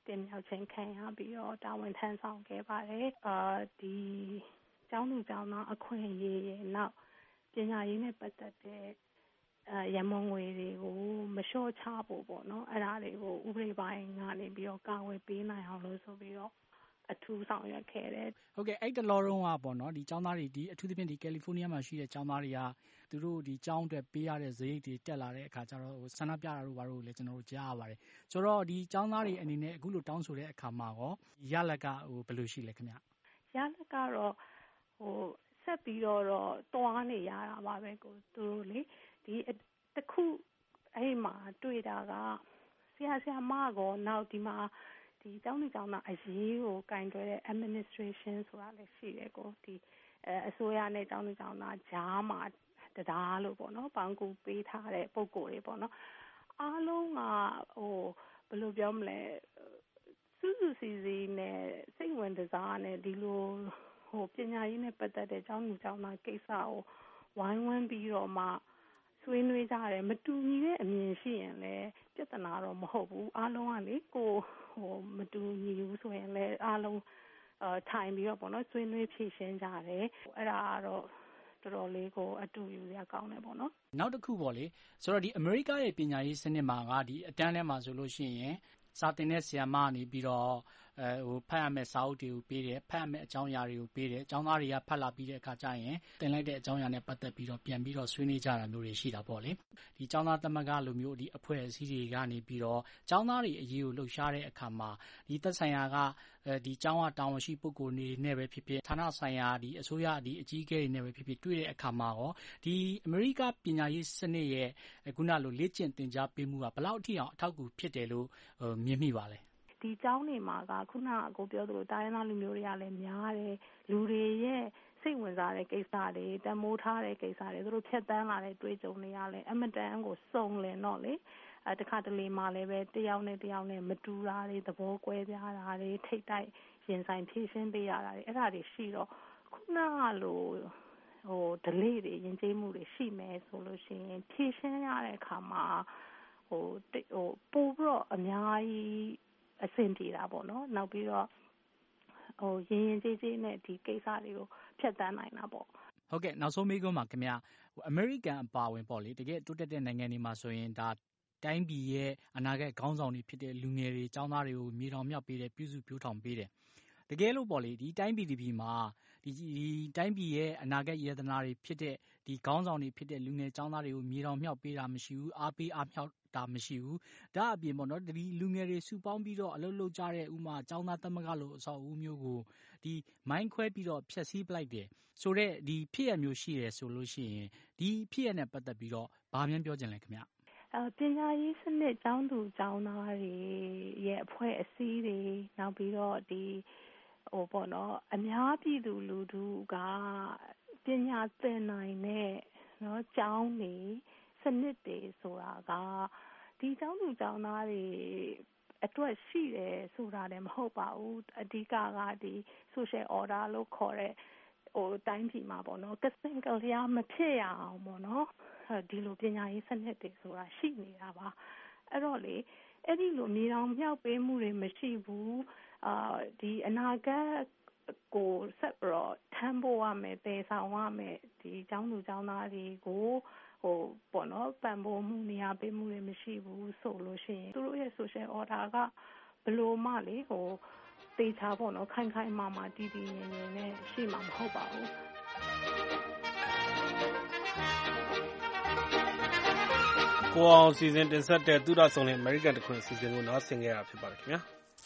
တင်မြှောက်ခြင်းခံရပြီးတော့တာဝန်ထမ်းဆောင်ခဲ့ပါတယ်ဒီကျောင်းသူကျောင်းသားအခွင့်အရေးရဲ့နောက်ပညာရေးနဲ့ပတ်သက်တဲ့ရမုံငွေတွေကိုမလျှော့ချဖို့ပေါ့နော်အဲ့ဒါတွေကိုဥပဒေပိုင်းကနေပြီးတော့ကာဝယ်ပေးနိုင်အောင်လို့ဆိုပြီးတော့အထူးဆောင်ရွက်ခဲ့တယ်ဟုတ်ကဲ့အဲ့တလောတုန်းကပေါ့နော်ဒီကျောင်းသားတွေဒီအထူးသဖြင့်ဒီကယ်လီဖိုးနီးယားမှာရှိတဲ့ကျောင်းသားတွေကသူတို့ဒီကျောင်းအတွက်ပေးရတဲ့စရိတ်တွေတက်လာတဲ့အခါကျတော့ဆန္ဒပြတာတို့ဘာလို့လဲကျွန်တော်တို့ကြားရပါတယ်ဆိုတော့ဒီကျောင်းသားတွေအနေနဲ့အခုလိုတောင်းဆိုတဲ့အခါမှာရောရလက်ကဘယ်လိုရှိလဲခင်ဗျရလက်ကတော့ဆက်ပြီးတော့တွားနေရတာပါပဲကိုသူတို့လေဒီတခုအဲ့မှာတွေ့တာကဆရာမကောနောက်ဒီမှာဒီကျောင်းသူကျောင်းသားအရေးကိုကင်တွဲတဲ့ administration ဆိုတာလည်းရှိတယ်ကိုဒီအစိုးရနဲ့ကျောင်းသူကျောင်းသားကြားမှာတရားလို့ပေါ့နော်ပေါင်းကူပေးထားတဲ့ပုံကိုယ်တွေပေါ့နော်အားလုံးကဘယ်လိုပြောမလဲစုစုစည်းစည်းနဲ့စိတ်ဝင်စားနဲ့ဒီလိုပညာရေးနဲ့ပတ်သက်တဲ့ကျောင်းသူကျောင်းသားကိစ္စကိုဝိုင်းဝန်းပြီးတော့မှဆွေးနွေးကြတယ်မတူညီတဲ့အမြင်ရှိရင်လည်းပြဿနာတော့မဟုတ်ဘူးအားလုံးကလေကိုမတူညီဘူးဆိုရင်လည်းအားလုံးထိုင်ပြီးတော့ပေါ့နော်ဆွေးနွေးဖြေရှင်းကြတယ်အဲ့ဒါကတော့တော်တော်လေးကိုအတူယူရကောင်းတယ်ပေါ့နော်နောက်တစ်ခုပေါ့လေဆိုတော့ဒီအမေရိကရဲ့ပညာရေးစနစ်မှာကဒီအတန်းထဲမှာဆိုလို့ရှိရင်စာသင်တဲ့ဆရာမနေပြီးတော့ဖတ်ရမယ့်စာအုပ်တွေကိုပေးတယ်ဖတ်ရမယ့်အကြောင်းအရာတွေကိုပေးတယ်ကျောင်းသားတွေကဖတ်လာပြီးတဲ့အခါကျရင်သင်လိုက်တဲ့အကြောင်းအရာနဲ့ပတ်သက်ပြီးတော့ပြန်ပြီးတော့ဆွေးနွေးကြတာမျိုးတွေရှိတာပေါ့လေဒီကျောင်းသားသမဂ္ဂလိုမျိုးဒီအဖွဲ့အစည်းတွေကနေပြီးတော့ကျောင်းသားတွေအရေးကိုလှုပ်ရှားတဲ့အခါမှာဒီသက်ဆိုင်ရာကဒီကျောင်းကတာဝန်ရှိပုဂ္ဂိုလ်တွေနဲ့ပဲဖြစ်ဖြစ်ဌာနဆိုင်ရာဒီအစိုးရဒီအကြီးအကဲတွေနဲ့ပဲဖြစ်ဖြစ်တွေ့တဲ့အခါမှာရောဒီအမေရိကပညာရေးစနစ်ရဲ့ခုနလိုလေ့ကျင့်သင်ကြားပေးမှုကဘယ်လောက်အထိအောင်အထောက်အကူဖြစ်တယ်လို့မြင်မိပါလဲဒီကျောင်းတွေမှာကခုနကကိုပြောသလိုတိုင်းရင်းသားလူမျိုးတွေကလည်းများတယ်လူတွေရဲ့စိတ်ဝင်စားတဲ့ကိစ္စတွေတမိုးထားတဲ့ကိစ္စတွေသူတို့ဖြတ်တန်းလာတဲ့တွေ့ကြုံတွေရလဲအမတန်ကိုစုံလင်တော့လေတခါတလေမှလည်းပဲတယောက်နဲ့တယောက်နဲ့မတူတာတွေသဘောကွဲပြားတာတွေထိတ်တိုက်ရင်ဆိုင်ဖြည့်ရှင်းပေးရတာတွေအဲ့ဒါတွေရှိတော့ခုနကလိုdelay တွေရင်ကျေးမှုတွေရှိမယ်ဆိုလို့ရှိရင်ဖြည့်ရှင်းရတဲ့အခါမှာပို့ပြီးတော့အများကြီးအဆင်ပြေတာပေါ့နော်နောက်ပြီးတော့ရင်ကျေးကျေးနဲ့ဒီကိစ္စတွေကိုဖြတ်တန်းနိုင်တာပေါ့ဟုတ်ကဲ့နောက်ဆုံးမေးခွန်းပါခင်ဗျအမေရိကန်အပါဝင်ပေါ့လေတကယ်တိုးတက်တဲ့နိုင်ငံတွေမှာဆိုရင်ဒါတိုင်းပြည်ရဲ့အနာဂတ်ခေါင်းဆောင်တွေဖြစ်တဲ့လူငယ်တွေចောင်းသားတွေကိုမြေတောင်မြောက်ပေးတယ်ပြုစုပြောထောင်ပေးတယ်တကယ်လို့ပေါ့လေဒီတိုင်းပြည်ဒီမှာဒီတိုင်းပြည်ရဲ့အနာဂတ်ရတနာတွေဖြစ်တဲ့ဒီခေါင်းဆောင်တွေဖြစ်တဲ့လူငယ်ចောင်းသားတွေကိုမြေတောင်မြောက်ပေးတာမရှိဘူးအားပေးအားမြောက်တာမရှိဘူးဒါအပြင်ပေါ့နော်ဒီလူငယ်တွေစုပေါင်းပြီးတော့အလုပ်လုပ်ကြတဲ့ဥမာចောင်းသားသမဂ္ဂလိုအဆောက်အဦမျိုးကိုဒီမိုင်းခွဲပြီးတော့ဖျက်ဆီးပလိုက်တယ်ဆိုတော့ဒီဖြစ်ရမျိုးရှိတယ်ဆိုလို့ရှိရင်ဒီဖြစ်ရနဲ့ပတ်သက်ပြီးတော့ဘာမှပြောချင်လဲခင်ဗျပညာရေးစနစ်ကျောင်းသူကျောင်းသားတွေရဲ့အဖွဲ့အစည်းတွေနောက်ပြီးတော့ဒီပေါ့နော်အများပြည်သူလူထုကပညာသင်နိုင်တဲ့နော်ကျောင်းတွေစနစ်တွေဆိုတာကဒီကျောင်းသူကျောင်းသားတွေအတွက်ရှိတယ်ဆိုတာလည်းမဟုတ်ပါဘူးအဓိကကဒီ social order လို့ခေါ်တဲ့တိုင်းပြည်မှာပေါ့နော်ကစင်ကလျာမဖြစ်ရအောင်ပေါ့နော်ဒီလိုပညာရေးစနစ်တွေဆိုတာရှိနေတာပါအဲ့တော့လေအဲ့ဒီလိုမြေတောင်မြောက်ပေးမှုတွေမရှိဘူးဒီအနာဂတ်ကိုဆက်ပြီးတော့ထမ်းဖို့ရမယ်တည်ဆောင်ရမယ်ဒီကျောင်းသူကျောင်းသားတွေကိုပေါ့နော်ပံ့ပိုးမှုနေရာပေးမှုတွေမရှိဘူးဆိုလို့ရှိရင်သူတို့ရဲ့ social order ကဘယ်လိုမှလေတေချာပေါ့နော်ခိုင်ခိုင်မာမာတည်တည်ငြိမ်ငြိမ်နဲ့ရှိမှာမဟုတ်ပါဘူးကိုအောင်စီစဉ်တင်ဆက်တဲ့သုဒဆောင်တဲ့ American တခွင်အစီအစဉ်ကိုနားဆင်ကြရဖြစ်ပါတယ်ခင်ဗျာ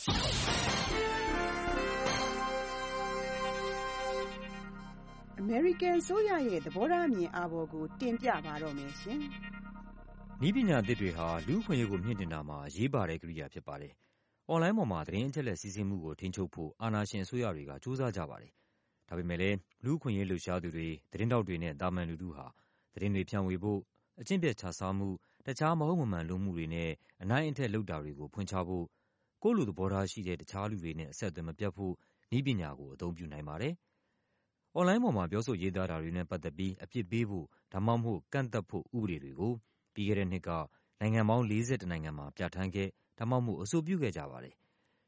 အမေရိကန်ဆိုရရဲ့သဘောထားအမြင်အာဘော်ကိုတင်ပြပါတော့မယ်ရှင်။နည်းပညာသစ်တွေဟာလူ့အခွင့်အရေးကိုမြှင့်တင်တာမှာအရေးပါတဲ့ကိရိယာဖြစ်ပါတယ်။အွန်လိုင်းပေါ်မှာသတင်းအချက်အလက်စီးဆင်းမှုကိုထိန်းချုပ်ဖို့အာဏာရှင်အစိုးရတွေကကြိုးစားကြပါတယ်။ဒါပေမဲ့လည်းလူ့အခွင့်အရေးလှုပ်ရှားသူတွေသတင်းတောက်တွေနဲ့တာမန်လူထုဟာသတင်းတွေဖြန့်ဝေဖို့အကျင့်ပျက်ခြစားမှုတခြားမဟုတ်မမှန်လုပ်မှုတွေနဲ့အနိုင်အထက်လုပ်တာတွေကိုဖွင့်ချဖို့ကိုယ့်လူသဘောထားရှိတဲ့တခြားလူတွေနဲ့အဆက်အသွယ်မပြတ်ဖို့နည်းပညာကိုအသုံးပြုနိုင်ပါတယ်။အွန်လိုင်းပေါ်မှာပြောဆိုရေးသားတာတွေနဲ့ပတ်သက်ပြီးအပြစ်ပေးဖို့ဒါမှမဟုတ်ကန့်သတ်ဖို့ဥပဒေတွေကိုပြီးခဲ့တဲ့နှစ်ကနိုင်ငံပေါင်း41နိုင်ငံမှာပြဋ္ဌာန်းခဲ့ဒါမှမဟုတ်အဆိုပြုခဲ့ကြပါတယ်။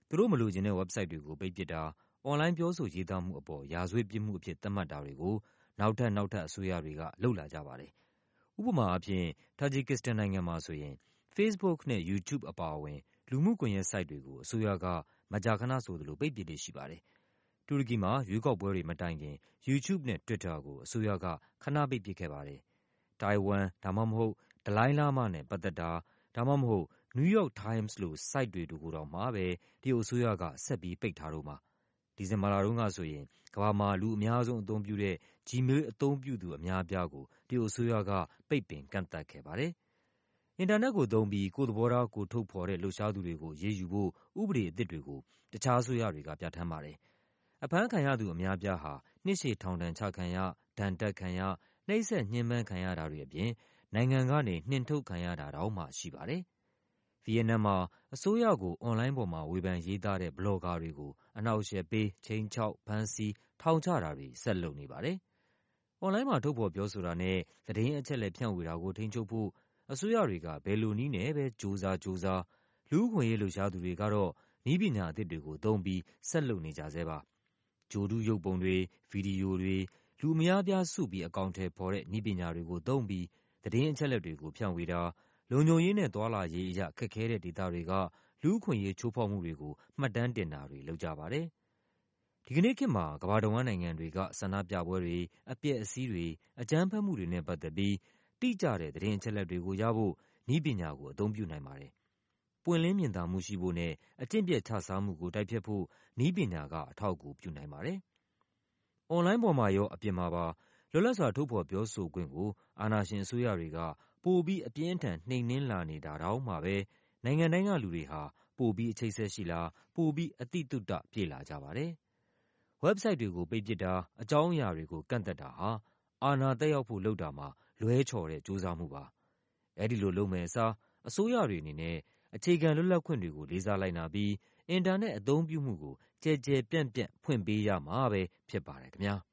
သူတို့မလိုချင်တဲ့ website တွေကိုပိတ်ပစ်တာ၊ အွန်လိုင်းပြောဆိုရေးသားမှုအပေါ်ရာဇဝတ်ပြစ်မှုအဖြစ်သတ်မှတ်တာတွေကိုနောက်ထပ်အစိုးရတွေကလုပ်လာကြပါတယ်။ဥပမာအားဖြင့် Tajikistan နိုင်ငံမှာဆိုရင် Facebook နဲ့ YouTube အပါအဝင်လူမှုကွန်ရက် site တွေကိုအစိုးရကမကြာခဏဆိုသလိုပိတ်ပစ်လေ့ရှိပါတယ်။တူရကီမှာရွေးကောက်ပွဲတွေမတိုင်ခင် YouTube နဲ့ Twitter ကိုအစိုးရကခဏပိတ်ပစ်ခဲ့ပါတယ်။ တိုင်ဝမ် ဒါမှမဟုတ် ဒလိုင်းလားမားနဲ့ပတ်သက်တာ ဒါမှမဟုတ် New York Times လို site တွေကိုတောင်မှပဲတရုတ်အစိုးရကဆက်ပြီးပိတ်ထားတုန်းပါ။ဒီဇင်ဘာလတုန်းကဆိုရင်ကမ္ဘာမှာလူအများဆုံးအသုံးပြုတဲ့ Gmail အသုံးပြုသူအများအပြားကိုတရုတ်အစိုးရကပိတ်ပင်ကန့်သတ်ခဲ့ပါတယ်။အင်တာနက်ကိုသုံးပြီးကိုယ့်သဘောထားကိုထုတ်ဖော်တဲ့လှုပ်ရှားသူတွေကိုအရေးယူဖို့ဥပဒေအသစ်တွေကိုတခြားအစိုးရတွေကပြဋ္ဌာန်းပါတယ်။အဖမ်းခံရသူအများအပြားဟာနှစ်ရှည်ထောင်ဒဏ်ချခံရ၊ဒဏ်တပ်ခံရ၊နှိပ်စက်ညှဉ်းပန်းခံရတာတွေအပြင်နိုင်ငံကနေနှင်ထုတ်ခံရတာတောင်မှရှိပါတယ်။ဗီယက်နမ်မှာအစိုးရကိုအွန်လိုင်းပေါ်မှာဝေဖန်ရေးသားတဲ့ဘလော့ဂါတွေကိုအနှောက်အယှက်ပေး၊ခြိမ်းခြောက်၊ဖမ်းဆီး၊ထောင်ချတာတွေဆက်လုပ်နေပါတယ်။အွန်လိုင်းမှာထုတ်ဖော်ပြောဆိုတာနဲ့သတင်းအချက်အလက်ဖြန့်ဝေတာကိုထိန်းချုပ်ဖို့အစိုးရတွေကဘယ်လိုနည်းနဲ့ပဲကြိုးစားလူ့အခွင့်အရေးလှုပ်ရှားသူတွေကတော့နည်းပညာအသစ်တွေကိုသုံးပြီးဆက်လုပ်နေကြဆဲပါ။ဂြိုလ်တုရုပ်ပုံတွေ၊ဗီဒီယိုတွေလူအများအပြားစုပြီးအကောင်အထည်ဖော်တဲ့နည်းပညာတွေကိုသုံးပြီးသတင်းအချက်အလက်တွေကိုဖြန့်ဝေတာလုံခြုံရေးနဲ့သွားလာရေးအရခက်ခဲတဲ့ဒေသတွေကလူ့အခွင့်အရေးချိုးဖောက်မှုတွေကိုမှတ်တမ်းတင်တာတွေလုပ်ကြပါတယ်။ဒီကနေ့ခေတ်မှာကမ္ဘာတဝန်းနိုင်ငံတွေကဆန္ဒပြပွဲတွေ၊အပျက်အစီးတွေ၊အကြမ်းဖက်မှုတွေနဲ့ပတ်သက်ပြီးတိကျတဲ့သတင်းအချက်အလက်တွေကိုရဖို့နည်းပညာကိုအသုံးပြုနိုင်ပါတယ်။ပွင့်လင်းမြင်သာမှုရှိဖို့နဲ့အကျင့်ပျက်ခြစားမှုကိုတိုက်ဖျက်ဖို့နည်းပညာကအထောက်အကူပြုနိုင်ပါတယ်။အွန်လိုင်းပေါ်မှာရောအပြင်မှာပါလွတ်လပ်စွာထုတ်ဖော်ပြောဆိုခွင့်ကိုအာဏာရှင်အစိုးရတွေကပိုပြီးအပြင်းအထန်နှိမ်နင်းလာနေတာတောင်မှပဲနိုင်ငံတိုင်းကလူတွေဟာပိုပြီးအချိတ်အဆက်ရှိလာပိုပြီးအသိသုတပြည့်လာကြပါတယ်။ website တွေကိုပိတ်ပစ်တာအကြောင်းအရာတွေကိုကန့်သတ်တာဟာအာဏာသက်ရောက်ဖို့လုပ်တာမှာလွဲချော်တဲ့ကြိုးစားမှုပါ။အဲဒီလိုလုပ်မယ်အစားအစိုးရတွေအနေနဲ့အခြေခံလွတ်လပ်ခွင့်တွေကိုလေးစားလိုက်နာပြီးအင်တာနက်အသုံးပြုမှုကိုကျယ်ကျယ်ပြန့်ပြန့်ဖွင့်ပေးရမှာပဲဖြစ်ပါတယ်ခင်ဗျာ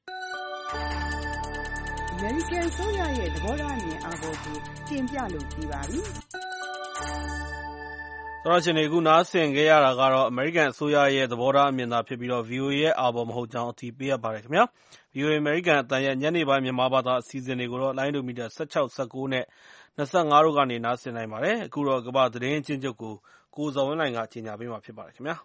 အမေရိကန်အစိုးရရဲ့သဘောထားအမြင်အာဘော်ကိုတင်ပြလို့ပြီးပါပြီ။သောရရှင်တွေအခုနားဆင်ခဲ့ရတာကတော့အမေရိကန်အစိုးရရဲ့သဘောထားအမြင်သာဖြစ်ပြီးတော့ VOA ရဲ့အာဘော်မဟုတ်ကြောင်းအတည်ပြုရပါတယ်ခင်ဗျာ။ VOA အမေရိကန်အသံရဲ့ညနေပိုင်းမြန်မာဘာသာအစီအစဉ်တွေကိုတော့လိုင်းဒိုမီတာ16 19နဲ့25တို့ကနေနားဆင်နိုင်ပါတယ်။အခုတော့ကမ္ဘာသတင်းအကျဉ်းချုပ်ကိုကိုဇော်ဝင်းလှိုင်ကကြီးညာပေးမှာဖြစ်ပါတယ်ခင်ဗျာ။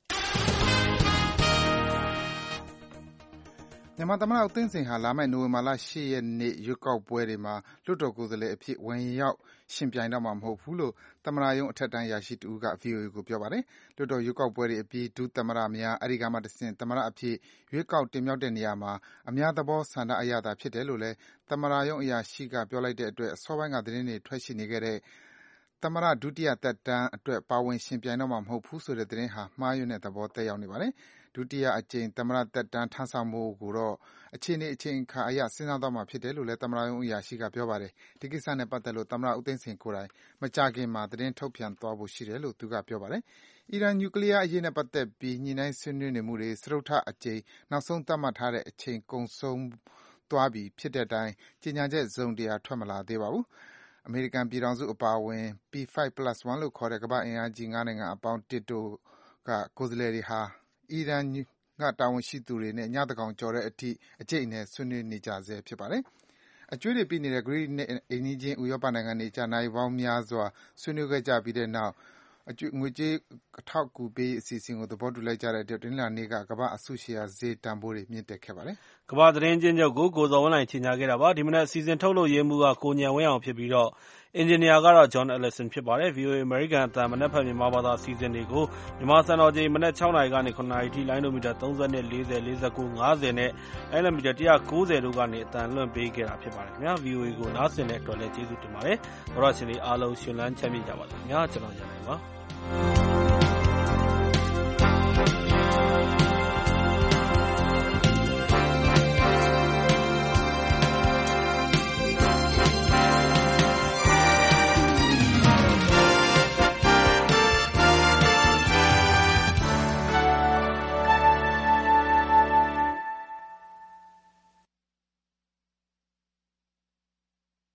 မြန်မာသမ္မတဦးသိန်းစိန်ဟာလာမယ့်နိုဝင်ဘာလ 8 ရက်နေ့ရွေးကောက်ပွဲတွေမှာလွှတ်တော်ကိုယ်စားလှယ်အဖြစ်ဝင်ရောက်ယှဉ်ပြိုင်တော့မှာမဟုတ်ဘူးလို့သမ္မတရုံးအထက်တန်းအရာရှိတဦးက VOA ကိုပြောပါတယ်။လွှတ်တော်ရွေးကောက်ပွဲတွေအပြီးဒုသမ္မတများအဲဒီကမှတဆင့်သမ္မတအဖြစ်ရွေးကောက်တင်မြှောက်တဲ့နေရာမှာအများသဘောဆန္ဒအရသာဖြစ်တယ်လို့လည်းသမ္မတရုံးအရာရှိကပြောလိုက်တဲ့အတွက်အစောပိုင်းကသတင်းတွေထွက်ရှိနေခဲ့တဲ့သမ္မတဒုတိယသက်တမ်းအတွက်ပါဝင်ယှဉ်ပြိုင်တော့မှာမဟုတ်ဘူးဆိုတဲ့သတင်းဟာမှားယွင်းတဲ့သဘောသက်ရောက်နေပါတယ်။ဒုတိယအကြိမ်သမ္မတသက်တမ်းထမ်းဆောင်ဖို့ကိုတော့အခြေအနေအချိန်အခါအရစဉ်းစားသွားမှာဖြစ်တယ်လို့လည်းသမ္မတရုံးအရာရှိကပြောပါတယ်။ဒီကိစ္စနဲ့ပတ်သက်လို့သမ္မတဦးသိန်းစိန်ကိုယ်တိုင်မကြာခင်မှာသတင်းထုတ်ပြန်သွားဖို့ရှိတယ်လို့သူကပြောပါတယ်။အီရန်နျူကလီးယားအရေးနဲ့ပတ်သက်ပြီးညှိနှိုင်းဆွေးနွေးနေမှုတွေစတုတ္ထအကြိမ်နောက်ဆုံးသတ်မှတ်ထားတဲ့အချိန်ကုန်ဆုံးသွားပြီဖြစ်တဲ့အတိုင်းကြေညာချက်တစုံတရာထွက်မလာသေးပါဘူး။အမေရိကန်ပြည်ထောင်စုအပါအဝင် P5+1 လို့ခေါ်တဲ့ကမ္ဘာ့အင်အားကြီး၅နိုင်ငံအပေါင်းတစ်တို့ကကိုယ်စားလှယ်တွေဟာအီရန်ကတာဝန်ရှိသူတွေနဲ့ညသန်းခေါင်ကျော်တဲ့အထိအကြိတ်အနယ်ဆွေးနွေးနေကြဆဲဖြစ်ပါတယ်။အကြွေးတွေပိနေတဲ့ဂရိနဲ့အိမ်နီးချင်းဥရောပနိုင်ငံတွေကြားနာရီပေါင်းများစွာဆွေးနွေးခဲ့ကြပြီးတဲ့နောက်ငွေကြေးအထောက်အကူပေးရေးအစီအစဉ်ကိုသဘောတူလိုက်ကြတဲ့အတွက်တနင်္လာနေ့ကကမ္ဘာ့အစုရှယ်ယာဈေးတန်ဖိုးတွေမြင့်တက်ခဲ့ပါတယ်။ကမ္ဘာသတင်းအကျဉ်းချုပ်ကိုကိုဇော်ဝင်းလှိုင်ကြီးညာခဲ့တာပါ။ဒီမနက်အစီအစဉ်ထုတ်လုပ်ရေးမှူးကကိုဉာဏ်ဝင်းအောင်ဖြစ်ပြီးတော့အင်ဂျင်နီယာကတော့ John Ellison ဖြစ်ပါတယ်။ VOA အမေရိကန်အသံမနက်ဖြန်မြန်မာဘာသာအစီအစဉ်တွေကိုမြန်မာစံတော်ချိန်မနက်6နာရီကနေ9နာရီထိလိုင်းဒိုမီတာ32 40 49 50နဲ့လိုင်းဒိုမီတာ190တို့ကနေအသံလွှင့်ပေးခဲ့တာဖြစ်ပါတယ်ခင်ဗျာ။ VOA ကိုနားဆင်တဲ့အတွက်လည်းကျေးဇူးတင်ပါတယ်။သောရရှင်တွေအားလုံးရှင်လန်းချမ်းမြေ့ကြပါစေခင်ဗျာ။ကျွန်တော်ရန်နိုင်ပါ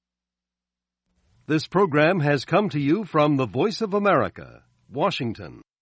This program has come to you from the Voice of America, Washington.